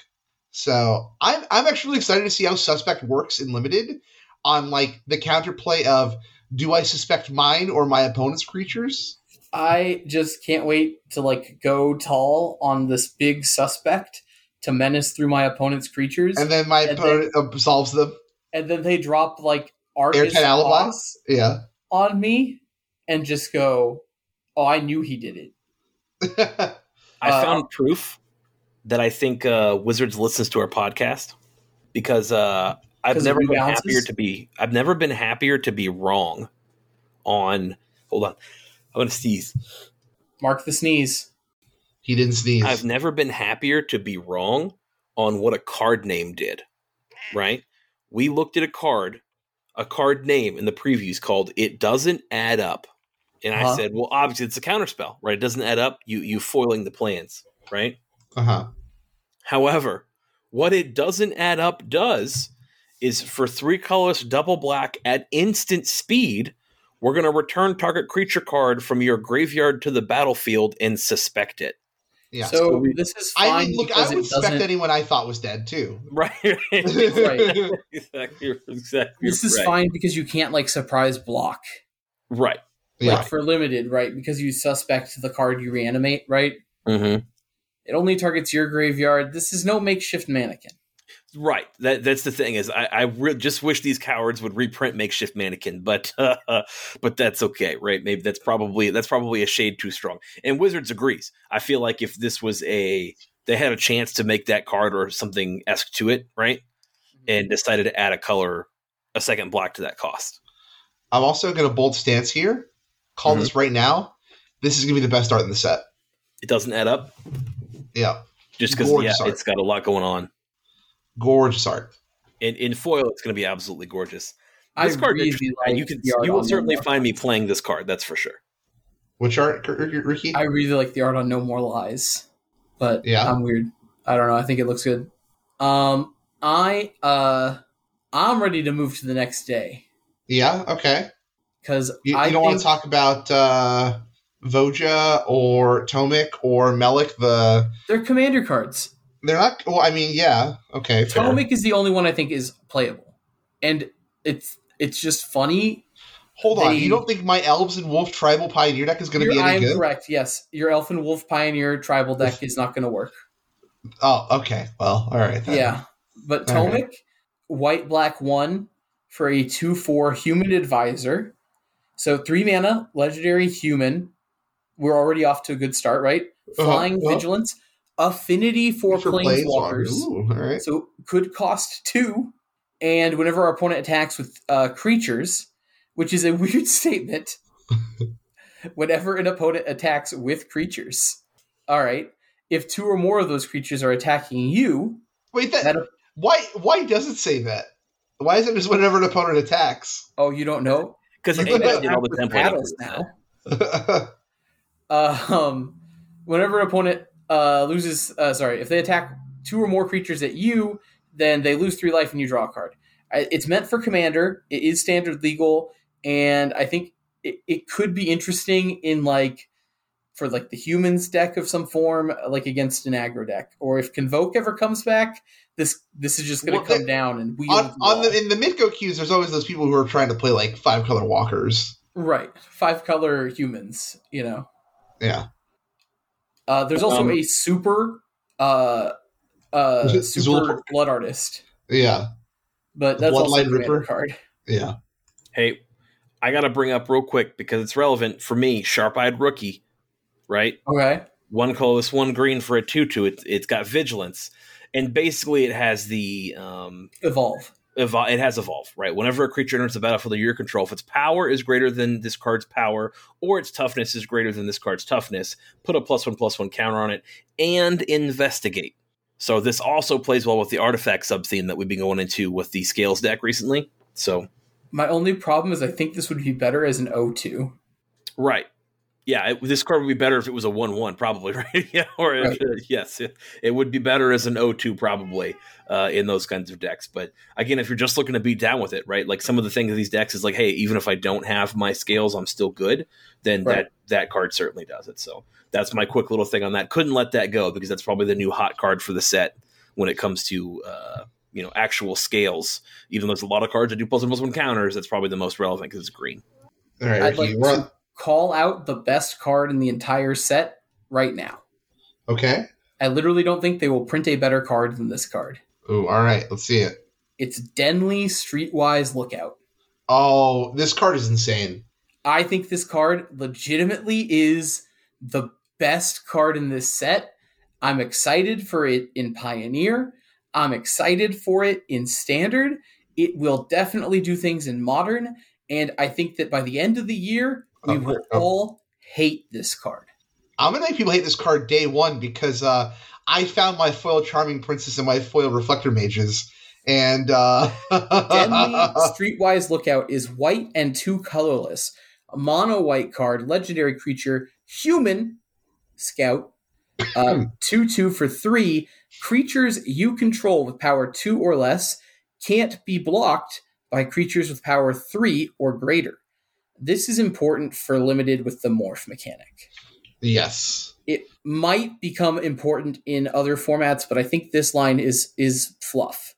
S1: So I'm I'm actually really excited to see how suspect works in limited on like the counterplay of do I suspect mine or my opponent's creatures?
S3: I just can't wait to like go tall on this big suspect to menace through my opponent's creatures,
S1: And then my
S3: And
S1: opponent absolves them.
S3: and then they drop like Argus
S1: Airtight alibi?
S3: Boss
S1: Yeah.
S3: on me, and just go, "Oh, I knew he did it."
S2: I
S3: Uh,
S2: found proof that I think uh, Wizards listens to our podcast because uh, I've
S3: 'Cause of
S2: never
S3: new
S2: been
S3: balances?
S2: happier to be. I've never been happier to be wrong on. Hold on, I'm gonna sneeze.
S3: Mark the sneeze.
S1: He didn't sneeze.
S2: I've never been happier to be wrong on what a card name did. Right? We looked at a card, a card name in the previews called "It Doesn't Add Up," and I
S3: Uh-huh.
S2: said, "Well, obviously it's a counterspell, right? It doesn't add up. You you foiling the plans, right?"
S1: Uh-huh.
S2: However, what it doesn't add up does is for three colors double black at instant speed, we're going to return target creature card from your graveyard to the battlefield and suspect it.
S1: Yeah.
S3: So
S2: so we-
S3: this is
S1: I
S3: fine
S1: would look
S3: because
S1: I would
S3: it
S1: suspect
S3: doesn't.
S1: anyone I thought was dead too.
S2: Right.
S3: Right.
S2: Exactly. Exactly.
S3: This is
S2: right.
S3: fine because you can't like surprise block.
S2: Right.
S1: Yeah.
S3: Like for limited, right? Because you suspect the card you reanimate, right?
S2: Mm-hmm.
S3: It only targets your graveyard. This is no makeshift mannequin.
S2: Right. That that's the thing is I I re- just wish these cowards would reprint Makeshift Mannequin, but uh, but that's okay, right? Maybe that's probably that's probably a shade too strong. And Wizards agrees. I feel like if this was a they had a chance to make that card or something esque to it, right? And decided to add a color, a second black to that cost.
S1: I'm also going to bold stance here. Call
S2: Mhm.
S1: this right now. This is going to be the best art in the set.
S2: It doesn't add up
S1: Yeah.
S2: just because yeah,
S1: Gorgeous art.
S2: it's got a lot going on.
S1: Gorgeous art.
S2: In, in foil, it's going to be absolutely gorgeous. This
S3: I
S2: card,
S3: really like
S2: you can
S3: the art
S2: you will
S3: on
S2: certainly
S3: No More
S2: find me
S3: Lies.
S2: playing this card. That's for sure.
S1: Which art, R- R- Ricky?
S3: I really like the art on No More Lies, but
S1: Yeah.
S3: I'm weird. I don't know. I think it looks good. Um, I uh, I'm ready to move to the next day
S1: Yeah, okay.
S3: because
S1: You,
S3: I
S1: you don't
S3: think
S1: want to talk about uh, Voja or Tomic or Melik? The
S3: they're commander cards.
S1: They're not. Well, I mean, yeah. Okay, fair.
S3: Tomic is the only one I think is playable, and it's it's just funny.
S1: Hold on.
S3: they-
S1: You don't think my Elves and Wolf Tribal Pioneer deck is going to be
S3: You're- I
S1: any
S3: am
S1: good?
S3: correct. Yes, your Elf and Wolf Pioneer tribal deck is not going to work.
S1: Oh, okay. Well, all right then.
S3: Yeah, but
S1: All
S3: Tomic,
S1: right.
S3: white black one for a two four human advisor. So three mana, legendary human. We're already off to a good start, right?
S1: Uh-huh,
S3: Flying
S1: uh-huh.
S3: vigilance, affinity for,
S1: For
S3: planeswalkers.
S1: Ooh, all right.
S3: So could cost two. And whenever our opponent attacks with uh, creatures, which is a weird statement, whenever an opponent attacks with creatures. All right. If two or more of those creatures are attacking you,
S1: Wait, that,
S3: that
S1: why? Why does it say that? Why is it just whenever an opponent attacks?
S3: oh, you don't know?
S2: Because
S1: Like,
S2: it
S1: look at
S2: did all the
S3: With
S2: template
S3: battles
S2: includes
S3: now.
S2: that.
S3: Uh, um, whenever an opponent uh, loses, uh, sorry, if they attack two or more creatures at you, then they lose three life and you draw a card. I- It's meant for commander. It is standard legal, and I think it, it could be interesting in like for like the humans deck of some form, like against an aggro deck, or if Convoke ever comes back, this this is just going to
S1: Well,
S3: come
S1: the-
S3: down and wheel
S1: on
S3: through
S1: on
S3: all.
S1: the in the Midgo queues, there's always those people who are trying to play like five color walkers.
S3: right five color humans, you know.
S1: Yeah.
S3: Uh, there's also
S2: Um,
S3: a super uh, uh,
S1: Zulp-
S3: super blood artist,
S1: Yeah.
S3: but that's also a
S1: Bloodline
S3: commander
S1: Ripper?
S3: card.
S1: Yeah.
S2: Hey, I got to bring up real quick because it's relevant for me. Sharp-eyed rookie, right?
S3: Okay,
S2: One colorless, one green for a two-two. It, it's got vigilance, and basically it has the um,
S3: evolve.
S2: evol- it has evolve, right? Whenever a creature enters the battlefield under your control, if its power is greater than this card's power, or its toughness is greater than this card's toughness, put a plus one plus one counter on it, and investigate. So this also plays well with the artifact sub-theme that we've been going into with the Scales deck recently. So,
S3: My only problem is I think this would be better as an O two.
S2: right. Yeah, it, this card would be better if it was a one one, probably, right? Yeah, or if,
S3: Right.
S2: uh, yes, it, it would be better as an O two, probably, uh, in those kinds of decks. But again, if you're just looking to beat down with it, right? Like some of the things of these decks is like, hey, even if I don't have my Scales, I'm still good. Then
S3: Right.
S2: that that card certainly does it. So that's my quick little thing on that. Couldn't let that go because that's probably the new hot card for the set when it comes to uh, you know actual Scales. Even though there's a lot of cards that do plus one plus one counters, that's probably the most relevant because it's green.
S1: All right,
S3: I'd
S1: Ricky.
S3: like
S1: we're
S3: to
S1: on-
S3: call out the best card in the entire set right now.
S1: Okay.
S3: I literally don't think they will print a better card than this card.
S1: Ooh, all right. Let's see it.
S3: It's Denly Streetwise Lookout.
S1: Oh, this card is insane.
S3: I think this card legitimately is the best card in this set. I'm excited for it in Pioneer. I'm excited for it in Standard. It will definitely do things in Modern. And I think that by the end of the year, we
S1: Oh,
S3: will
S1: oh.
S3: all hate this card.
S1: I'm gonna make people hate this card day one because uh, I found my foil Charming Princess and my foil Reflector Mages, and uh,
S3: Denly Streetwise Lookout is white and two colorless. A mono white card, legendary creature, human scout, uh, two two for three. Creatures you control with power two or less can't be blocked by creatures with power three or greater. This is important for limited with the morph mechanic.
S1: yes.
S3: It might become important in other formats, but I think this line is is fluff.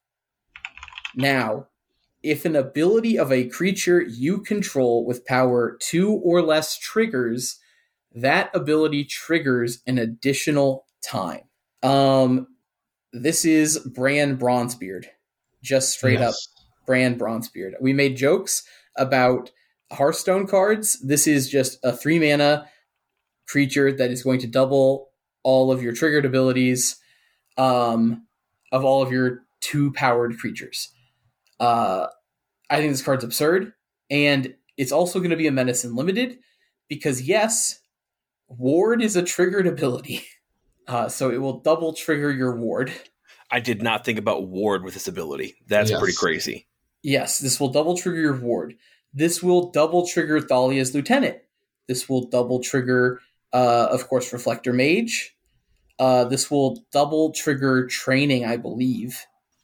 S3: Now, if an ability of a creature you control with power two or less triggers, that ability triggers an additional time. Um, this is Bran Bronzebeard. Just straight
S1: Yes.
S3: up Bran Bronzebeard. We made jokes about Hearthstone cards. This is just a three mana creature that is going to double all of your triggered abilities um, of all of your two powered creatures. Uh, I think this card's absurd, and It's also going to be a menace in limited because, yes, ward is a triggered ability. Uh, so it will double trigger your ward.
S2: I did not think about ward with this ability. That's
S1: Yes.
S2: pretty crazy.
S3: Yes, this will double trigger your ward. This will double trigger Thalia's Lieutenant. This will double trigger, uh, of course, Reflector Mage. Uh, this will double trigger Training, I believe.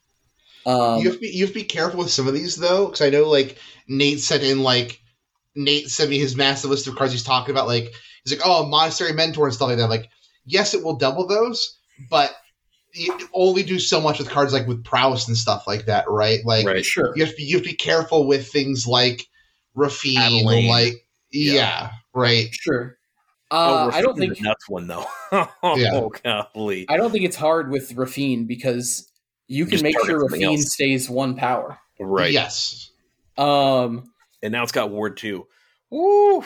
S3: Um,
S1: you have to be you have to be careful with some of these though, because I know like Nate sent in like Nate sent me his massive list of cards he's talking about. Like he's like, oh, Monastery Mentor and stuff like that. Like, yes, it will double those, but you only do so much with cards like with prowess and stuff like that, right? Like,
S2: Right.
S3: sure.
S1: you have to be, you have to be careful with things like Rafine,
S2: Adelaide.
S1: like yeah,
S2: Yeah.
S1: right.
S3: Sure.
S2: Oh,
S3: Uh,
S2: we're
S3: I don't
S2: flipping
S3: think
S2: the nuts one though. oh,
S1: Yeah.
S2: golly.
S3: I don't think it's hard with Rafine because you can
S2: Just
S3: make
S2: target
S3: sure
S2: something
S3: Rafine
S2: else.
S3: stays one power.
S2: Right.
S1: Yes.
S3: Um,
S2: And now it's got ward two. Woo.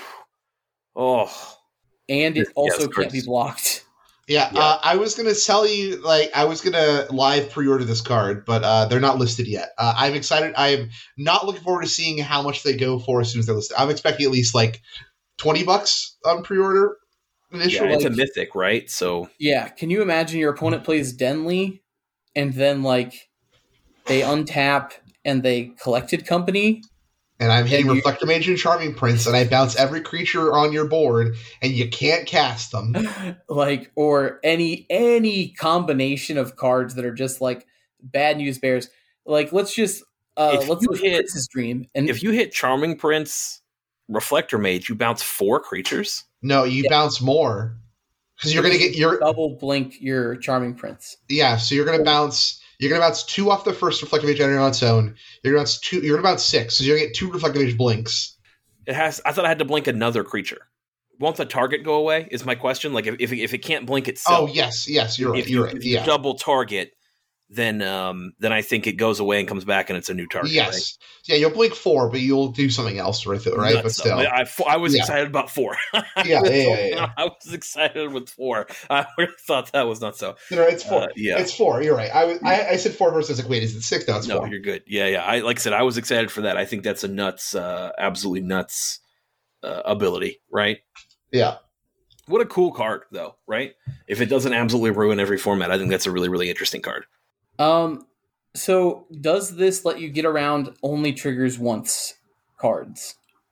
S2: Oh.
S3: and it
S2: Yes,
S3: also
S2: of
S3: can't be
S2: course.
S3: blocked.
S1: Yeah,
S2: Yeah.
S1: Uh, I was gonna tell you, like, I was gonna live pre-order this card, but uh, they're not listed yet. Uh, I'm excited. I'm not looking forward to seeing how much they go for as soon as they're listed. I'm expecting at least like twenty bucks on pre-order
S2: Yeah,
S1: initially.
S2: it's a
S3: like-
S2: mythic, right? So
S3: Yeah, can you imagine your opponent plays Denly, and then like they untap and they collected company?
S1: And I'm hitting
S3: and you-
S1: Reflector Mage and Charming Prince, and I bounce every creature on your board, and you can't cast them.
S3: Like, or any any combination of cards that are just like bad news bears. Like, let's just uh
S2: If
S3: let's
S2: you
S3: look
S2: hit-
S3: at Prince's Dream, and
S2: if you hit Charming Prince, Reflector Mage, you bounce four creatures.
S1: No, you
S3: Yeah.
S1: bounce more because you're gonna get your
S3: double blink your Charming Prince.
S1: yeah. So you're gonna bounce. You're gonna bounce two off the first Reflective Mage generator on its own. You're gonna bounce two. You're gonna bounce six. So you're gonna get two Reflective Mage blinks.
S2: It has. I thought I had to blink another creature. Won't the target go away? Is my question. Like if if, if it can't blink itself.
S1: Oh yes, yes, you're right.
S2: If you,
S1: You're right.
S2: if you
S1: Yeah.
S2: double target, then um then I think it goes away and comes back and it's a new target.
S1: Yes.
S2: Right?
S1: Yeah, you'll blink four, but you'll do something else with it, right?
S2: Nuts,
S1: but still.
S2: though. I, I, I was
S1: Yeah.
S2: excited about four.
S1: Yeah, yeah, yeah, yeah.
S2: I was excited with four. I really thought that was not so.
S1: No, it's four.
S2: Uh, yeah.
S1: It's four. You're right. I was I, I said four first. I was like, wait, is it six? No, it's
S2: No,
S1: four.
S2: you're good. Yeah, yeah. I like I said, I was excited for that. I think that's a nuts, uh, absolutely nuts uh, ability, right?
S1: Yeah.
S2: What a cool card, though, right? If it doesn't absolutely ruin every format, I think that's a really, really interesting card.
S3: Um, so does this let you get around only triggers once cards?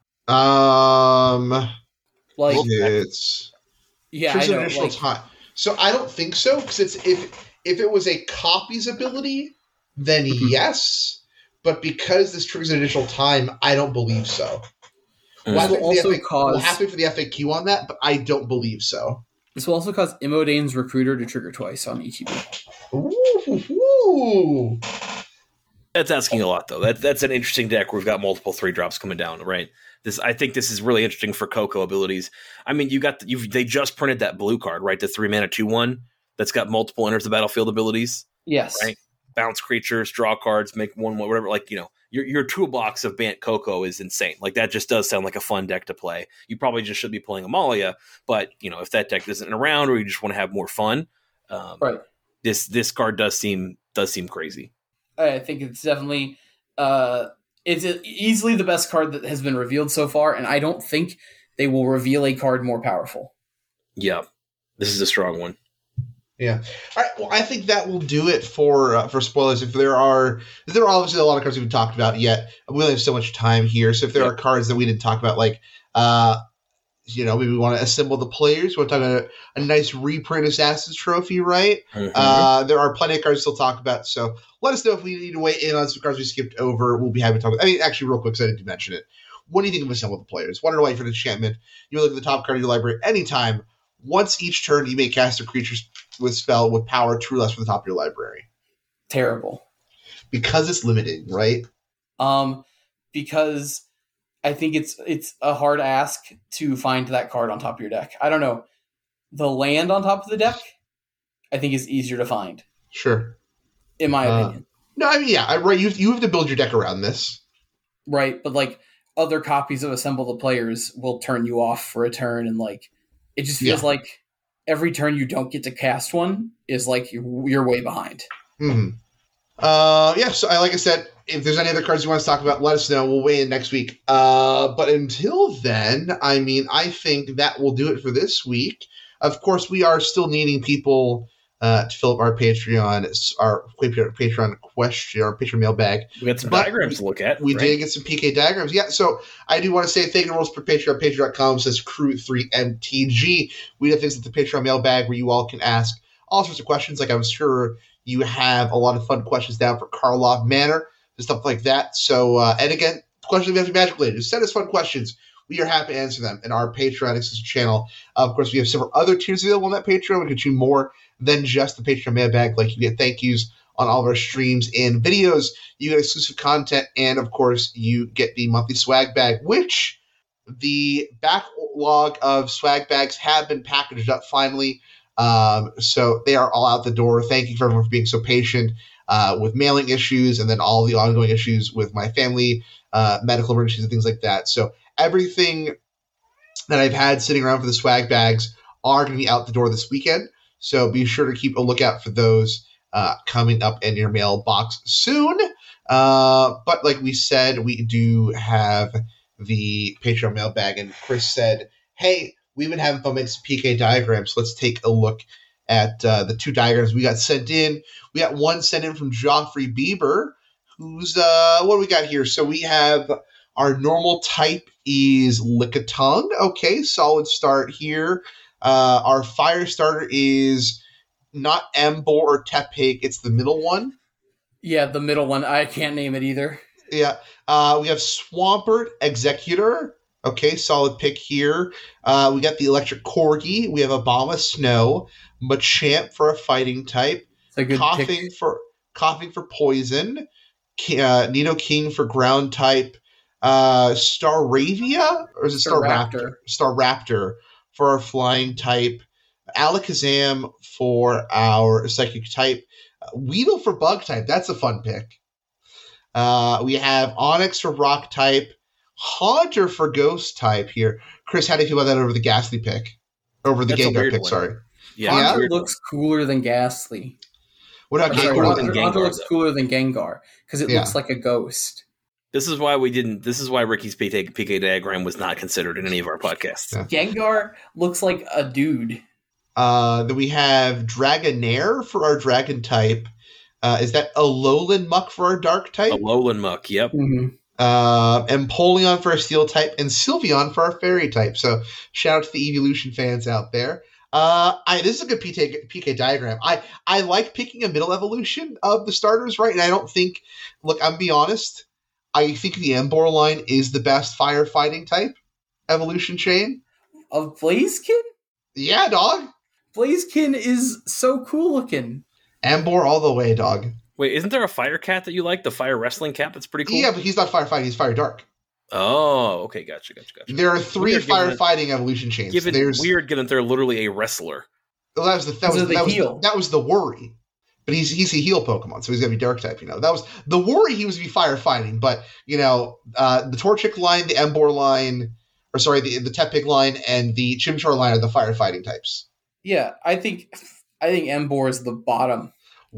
S1: Um.
S3: Like,
S1: it's
S3: yeah, I
S1: Choose an
S3: know.
S1: additional
S3: Like,
S1: time. So I don't think so because it's if if it was a copies ability, then
S2: Mhm.
S1: yes. But because this triggers an additional time, I don't believe so.
S2: Mm.
S1: We'll have to
S3: This will
S1: wait for the
S3: also
S1: F A Q we'll
S3: cause-
S1: have to wait for the F A Q on that, but I don't believe so.
S3: this will also cause Imodane's Recruiter to trigger twice on E T B.
S1: Ooh, ooh.
S2: That's asking a lot, though. That that's an interesting deck where we've got multiple three drops coming down, right? This I think this is really interesting for Coco abilities. I mean, you got the, you they just printed that blue card, right? The three mana two one that's got multiple enters the battlefield abilities.
S3: Yes.
S2: Right. Bounce creatures, draw cards, make one, one whatever. Like, you know, your your toolbox of Bant Coco is insane. Like, that just does sound like a fun deck to play. You probably just should be playing Amalia, but you know, if that deck isn't around or you just want to have more fun, um,
S3: Right.
S2: this this card does seem does seem crazy.
S3: I think it's definitely uh, it's easily the best card that has been revealed so far, and I don't think they will reveal a card more powerful.
S2: Yeah, this is a strong one.
S1: Yeah. All right. Well, I think that will do it for uh, for spoilers. If there are, there are obviously a lot of cards we haven't talked about yet. We only have so much time here, so if there
S2: Yeah.
S1: are cards that we didn't talk about, like, uh, you know, maybe we want to assemble the players. We want to talk about a, a nice reprint Assassin's Trophy, right?
S2: Mhm.
S1: Uh, there are plenty of cards to still talk about. So let us know if we need to weigh in on some cards we skipped over. We'll be happy to talk about. I mean, actually, real quick, because I didn't mention it. What do you think of Assemble the Players? One away for an enchantment. You look at the top card of your library anytime. Once each turn, you may cast a creature with spell with power two or less from the top of your library.
S3: Terrible.
S1: Because it's limited, right?
S3: Um, because I think it's it's a hard ask to find that card on top of your deck. I don't know. The land on top of the deck, I think is easier to find,
S1: Sure.
S3: in my
S1: Uh,
S3: opinion.
S1: No, I mean, yeah, I, right. You you have to build your deck around this.
S3: Right, but like other copies of Assemble the Players will turn you off for a turn, and like it just feels
S1: Yeah.
S3: like every turn you don't get to cast one is like you're, you're way behind.
S1: Hmm. Uh, yeah. So, I like I said, if there's any other cards you want to talk about, let us know. We'll weigh in next week. Uh, but until then, I mean, I think that will do it for this week. Of course, we are still needing people uh, to fill up our Patreon, our Patreon question, our Patreon mailbag.
S2: We got some
S1: But
S2: diagrams to look at.
S1: We
S2: right?
S1: did get some P K diagrams. Yeah, so I do want to say thank you to Rules per Patreon. Patreon dot com says crew three M T G. We have things at the Patreon mailbag where you all can ask all sorts of questions. Like I'm sure you have a lot of fun questions down for Karlov Manor and stuff like that. So, uh, and again, questions have to be magic related. Just send us fun questions. We are happy to answer them in our Patreon exclusive channel. Uh, of course, we have several other tiers available on that Patreon. We can do more than just the Patreon mailbag. Like you get thank yous on all of our streams and videos. You get exclusive content, and of course, you get the monthly swag bag, which the backlog of swag bags have been packaged up finally. Um, so they are all out the door. Thank you for everyone for being so patient uh, with mailing issues, and then all the ongoing issues with my family, uh, medical emergencies, and things like that. So everything that I've had sitting around for the swag bags are going to be out the door this weekend. So be sure to keep a lookout for those uh, coming up in your mailbox soon. Uh, but like we said, we do have the Patreon mailbag, and Chris said, hey, we've been having fun making some P K diagrams. So let's take a look at uh, the two diagrams we got sent in. We got one sent in from Joffrey Bieber, who's, uh, what do we got here? So we have our normal type is Lickitung. Okay, solid start here. Uh, our fire starter is not Emboar or Tepig. It's the middle one.
S3: Yeah, the middle one. I can't name it either.
S1: Yeah. Uh, we have Swampert Executor. Okay, solid pick here. Uh, we got the Electric Corgi. We have Obama Snow. Machamp for a fighting type.
S3: It's a good
S1: Coughing
S3: pick.
S1: for Coughing for poison. Uh, Nidoking for ground type. Uh, Staravia? Or is it Staraptor?
S3: Staraptor.
S1: Staraptor for our flying type. Alakazam for our psychic type. Uh, Weedle for bug type. That's a fun pick. Uh, we have Onyx for rock type. Haunter for ghost type here. Chris, how do you feel about that over the Ghastly pick? Over the
S2: That's a
S1: Gengar
S2: weird
S1: pick,
S2: one.
S1: sorry.
S2: Yeah,
S1: Yeah?
S3: Haunter
S2: weird one.
S3: looks cooler than Ghastly.
S1: What about
S3: I'm sorry,
S1: Gengar?
S2: cooler than
S3: Haunter,
S2: Gengar,
S3: Haunter looks
S2: though.
S3: cooler than Gengar because it
S1: Yeah.
S3: looks like a ghost.
S2: This is why we didn't. This is why Ricky's P K, P K diagram was not considered in any of our podcasts.
S1: Yeah.
S3: Gengar looks like a dude.
S1: Uh, then we have Dragonair for our dragon type. Uh, is that Alolan Muck for our dark type?
S2: A Alolan Muck. Yep.
S3: Mm-hmm.
S1: Uh, Empoleon for our steel type, and Sylveon for our fairy type. So shout out to the evolution fans out there. Uh, I this is a good P K, P K diagram. I, I like picking a middle evolution of the starters, right? And I don't think, look, I'm be honest, I think the Emboar line is the best firefighting type evolution chain.
S3: Of Blaziken?
S1: Yeah, dog.
S3: Blaziken is so cool looking.
S1: Emboar all the way, dog.
S2: Wait, isn't there a fire cat that you like? The fire wrestling cat that's pretty cool?
S1: Yeah, but he's not firefighting, he's fire dark.
S2: Oh, okay. Gotcha, gotcha, gotcha.
S1: There are three
S2: Weird, given that-
S1: firefighting evolution chains.
S2: Given
S1: There's
S2: weird, given they're literally a wrestler.
S1: Well, that was the that
S3: Those
S1: was,
S3: are the
S1: that, was
S3: heal.
S1: that was the worry. But he's he's a heal Pokemon, so he's gonna be dark type, you know. That was the worry he was to be firefighting, but you know, uh, the Torchic line, the Emboar line, or sorry, the the Tepig line and the Chimchar line are the firefighting types.
S3: Yeah, I think I think Emboar is the bottom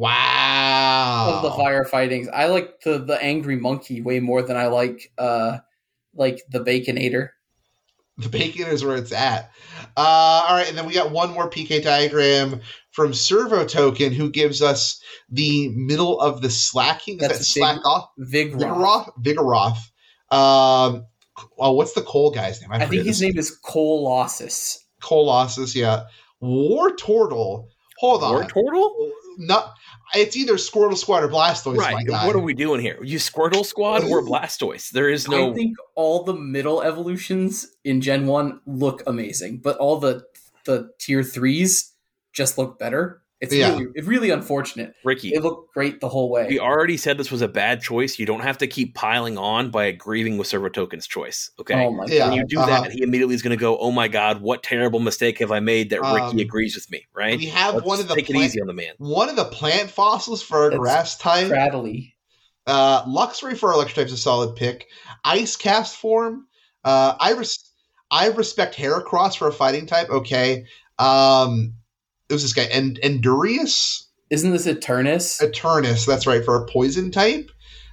S1: Wow.
S3: of the firefightings. I like the the angry monkey way more than I like uh like the Baconator.
S1: The bacon is where it's at. Uh, all right, and then we got one more P K diagram from Servo Token, who gives us the middle of the slacking. Is
S3: That's
S1: that
S3: Vig-
S1: slack off?
S3: Vigoroth.
S1: Vigoroth. Vigoroth. Um, oh, what's the Cole guy's name? I,
S3: I think
S1: forget
S3: his name is Colossus.
S1: Colossus, yeah. War Turtle. Hold on.
S2: War Turtle?
S1: Not. It's either Squirtle Squad or Blastoise, my
S2: Right.
S1: guy.
S2: What are we doing here? You Squirtle Squad or Blastoise? There is no.
S3: I think all the middle evolutions in Gen one look amazing, but all the the tier threes just look better. It's
S1: Yeah.
S3: really it's really unfortunate.
S2: Ricky,
S3: They look great the whole way.
S2: we already said this was a bad choice. You don't have to keep piling on by agreeing with Servo Token's choice. Okay.
S3: Oh my
S1: Yeah.
S2: When you do
S1: uh-huh.
S2: that, he immediately is going to go, "Oh my God, what terrible mistake have I made that Ricky
S1: Um,
S2: agrees with me?" Right?
S1: We have
S2: Let's
S1: one of the
S2: take
S1: plant,
S2: it easy on the man.
S1: one of the plant fossils for our
S3: That's
S1: grass type.
S3: Cradley.
S1: Uh, Luxray for our electric type is a solid pick. Ice Cast form. Uh, I res- I respect Heracross for a fighting type. Okay. Um, it was this guy, and Endurius.
S3: Isn't this Eternus?
S1: Eternus, that's right, for a poison type.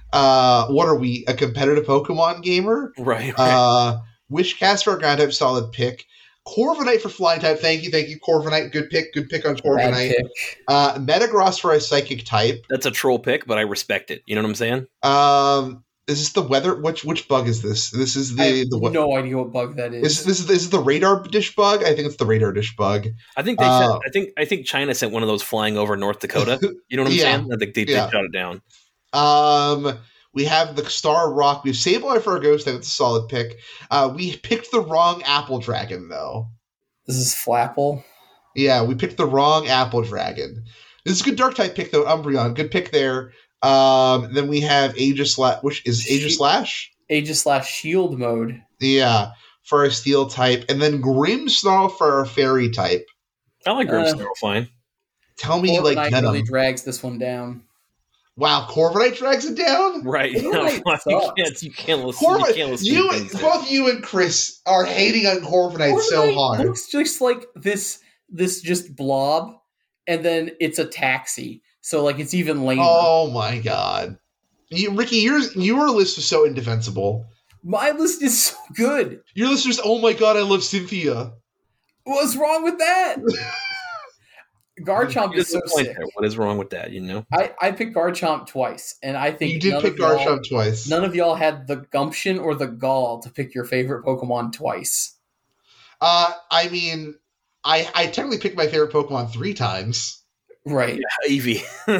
S1: Uh, what are we? A competitive Pokemon gamer?
S2: Right. right.
S1: Uh, Wishcaster, ground type, solid pick. Corviknight for flying type. Thank you, thank you, Corviknight. Good pick, good pick on Corviknight. Uh, Metagross for a psychic type.
S2: That's a troll pick, but I respect it. You know what I'm saying?
S1: Um, is this the weather? Which which bug is this? This is the
S3: I have
S1: the what?
S3: no idea what bug that is.
S1: Is this is, this is the radar dish bug? I think it's the radar dish bug.
S2: I think they.
S1: Uh,
S2: sent, I think I think China sent one of those flying over North Dakota. You know what I'm
S1: yeah,
S2: saying? I think they,
S1: yeah.
S2: they shot it down.
S1: Um. We have the Star Rock. We have Sableye for a ghost type. It's a solid pick. Uh, we picked the wrong Apple Dragon, though.
S3: This is Flapple.
S1: Yeah, we picked the wrong Apple Dragon. This is a good dark type pick, though. Umbreon. Good pick there. Um, then we have Aegislash, which is Aegislash?
S3: Aegislash Shield mode.
S1: Yeah, for our Steel type. And then Grimmsnarl for our Fairy type.
S2: I like Grimmsnarl
S3: Uh,
S2: fine.
S1: Tell me you
S3: Corviknight
S1: like Venom.
S3: really drags this one down.
S1: Wow, Corviknight drags it down?
S2: Right. No,
S3: Corviknight
S2: you
S3: sucks.
S2: can't. You can't listen.
S1: Corviknight,
S2: you can't listen.
S1: you,
S2: to things.
S1: both you and Chris are hating on Corviknight so
S3: Corviknight
S1: hard.
S3: looks just like this this just blob, and then it's a taxi. So like it's even lamer.
S1: Oh my god. You, Ricky, yours, your list was so indefensible.
S3: My list is so good.
S1: Your list was, oh my god, I love Cynthia.
S3: What's wrong with that? Garchomp is so
S2: Point
S3: sick.
S2: there. What is wrong with that? You know.
S3: I, I picked Garchomp twice, and I think
S1: You did
S3: none
S1: pick
S3: of y'all-
S1: Garchomp twice.
S3: None of y'all had the gumption or the gall to pick your favorite Pokemon twice.
S1: Uh, I mean, I, I technically picked my favorite Pokemon three times.
S3: Right.
S2: Yeah, Eevee.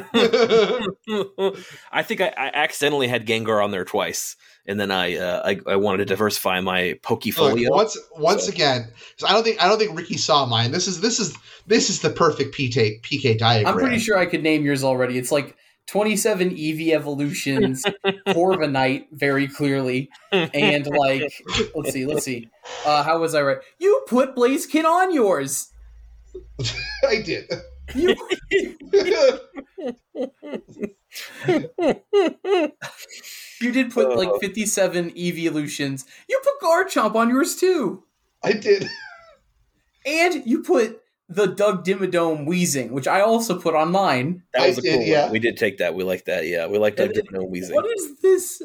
S2: I think I, I accidentally had Gengar on there twice, and then I uh, I, I wanted to diversify my Pokefolio.
S1: Look, once once
S2: So-
S1: again, so I don't think I don't think Ricky saw mine. This is this is this is the perfect P K P K diagram.
S3: I'm pretty sure I could name yours already. It's like twenty-seven Eevee evolutions, Corviknight very clearly, and like let's see, let's see. Uh, how was I right? You put Blaziken on yours.
S1: I did.
S3: You you did put like fifty-seven Eevee evolutions. You put Garchomp on yours too.
S1: I did.
S3: And you put the Doug Dimmadome Wheezing, which I also put on mine.
S2: That was
S1: I
S2: a
S1: did,
S2: cool
S1: yeah.
S2: one. We did take that. We like that. Yeah, we like that. No Weezing.
S3: What is this?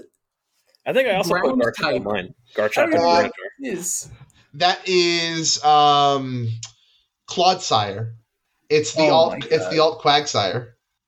S2: I think I also put
S3: ground
S2: Garchomp
S3: type?
S2: on mine.
S3: I
S2: Garchomp
S3: don't
S2: and
S3: even know what
S2: Grandor.
S3: it is.
S1: That is um, Clodsire. It's the
S3: Oh
S1: alt.
S3: my
S1: It's
S3: God.
S1: the alt Quagsire.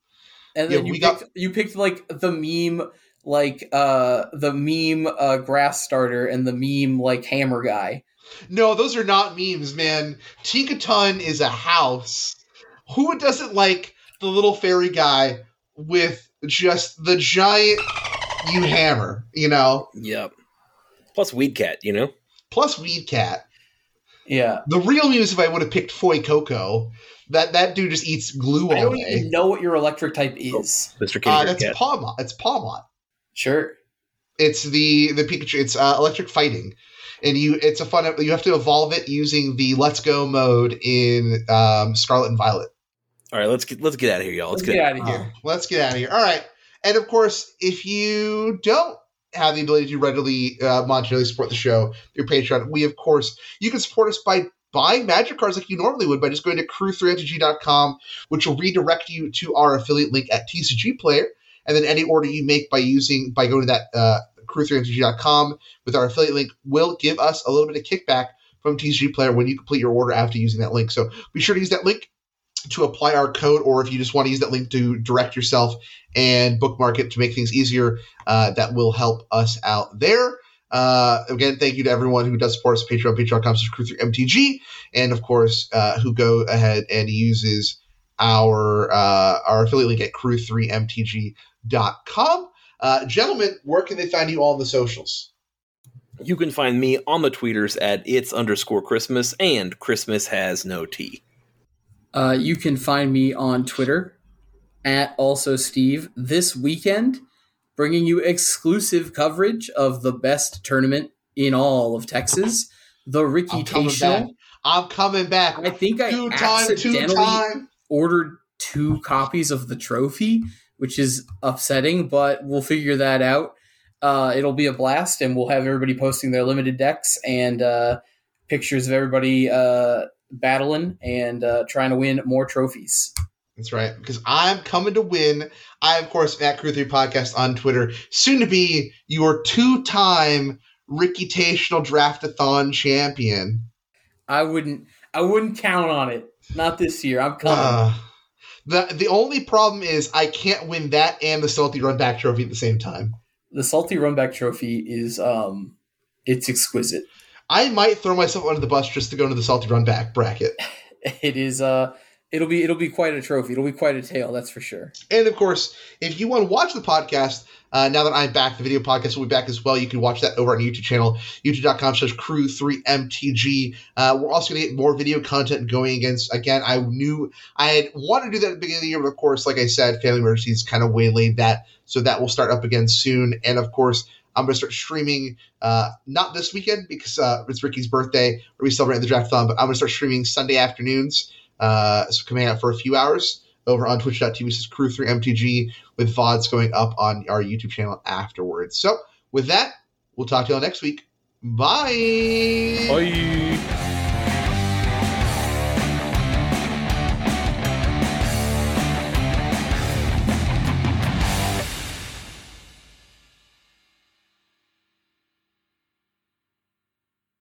S3: And
S1: Yeah,
S3: then you
S1: we
S3: picked
S1: got-
S3: you picked like the meme like uh the meme uh grass starter and the meme like hammer guy.
S1: No, those are not memes, man. Tinkaton is a house. Who doesn't like the little fairy guy with just the giant you hammer, you know?
S2: Yep. Plus Weed Cat, you know?
S1: Plus Weed Cat.
S3: Yeah.
S1: The real meme is if I would have picked Foy Coco. That that dude just eats glue
S3: I
S1: all
S3: don't
S1: day.
S3: even know what your electric type is.
S2: Mister
S1: Uh,
S2: Kitty
S1: that's
S2: Cat.
S1: Pawmot. It's Pawmot.
S3: Sure.
S1: It's the the Pikachu. It's uh, electric fighting, and you. It's a fun. You have to evolve it using the Let's Go mode in um, Scarlet and Violet.
S2: All right, let's get let's get out of here, y'all. Let's,
S3: Let's get out of
S1: Uh,
S3: here.
S1: let's get out of here. All right, and of course, if you don't have the ability to readily uh, monetarily support the show through Patreon, we of course you can support us by buying Magic cards like you normally would by just going to crew three m t g dot com, which will redirect you to our affiliate link at T C G Player, and then any order you make by using by going to that uh, crew three m t g dot com with our affiliate link will give us a little bit of kickback from T C G Player when you complete your order after using that link. So be sure to use that link to apply our code, or if you just want to use that link to direct yourself and bookmark it to make things easier, uh, that will help us out there. Uh, again, thank you to everyone who does support us at Patreon, patreon dot com slash crew three m t g, and of course, uh, who go ahead and uses our uh, our affiliate link at crew three m t g dot com. Uh, gentlemen, where can they find you all on the socials?
S2: You can find me on the tweeters at it's underscore Christmas and Christmas has no T.
S3: Uh, you can find me on Twitter at also Steve this weekend, bringing you exclusive coverage of the best tournament in all of Texas, the Ricky
S1: I'm coming
S3: Tational.
S1: back. I'm coming back.
S3: I think I
S1: two time, two
S3: accidentally
S1: time.
S3: ordered two copies of the trophy, which is upsetting, but we'll figure that out. Uh, it'll be a blast, and we'll have everybody posting their limited decks and uh, pictures of everybody uh, battling and uh, trying to win more trophies.
S1: That's right, because I'm coming to win. I, of course, at Crew three Podcast on Twitter, soon to be your two-time Ricky-tational Draft-a-thon champion.
S3: I wouldn't I wouldn't count on it. Not this year. I'm coming.
S1: Uh, the the only problem is I can't win that and the Salty Runback Trophy at the same time.
S3: The Salty Runback Trophy is um it's exquisite.
S1: I might throw myself under the bus just to go into the Salty Runback bracket.
S3: It is uh it'll be it'll be quite a trophy. It'll be quite a tale, that's for sure.
S1: And of course, if you want to watch the podcast, uh, now that I'm back, the video podcast will be back as well. You can watch that over on the YouTube channel, youtube.com slash crew three MTG. Uh, we're also going to get more video content going against, again, I knew I had wanted to do that at the beginning of the year, but of course, like I said, family emergencies kind of waylaid that. So that will start up again soon. And of course, I'm going to start streaming, uh, not this weekend because uh, it's Ricky's birthday, where we celebrate the Draft-a-thon, but I'm going to start streaming Sunday afternoons. Uh, so coming out for a few hours over on twitch.tv says Crew three M T G with V O Ds going up on our YouTube channel afterwards. So with that, we'll talk to y'all next week. Bye.
S2: Bye.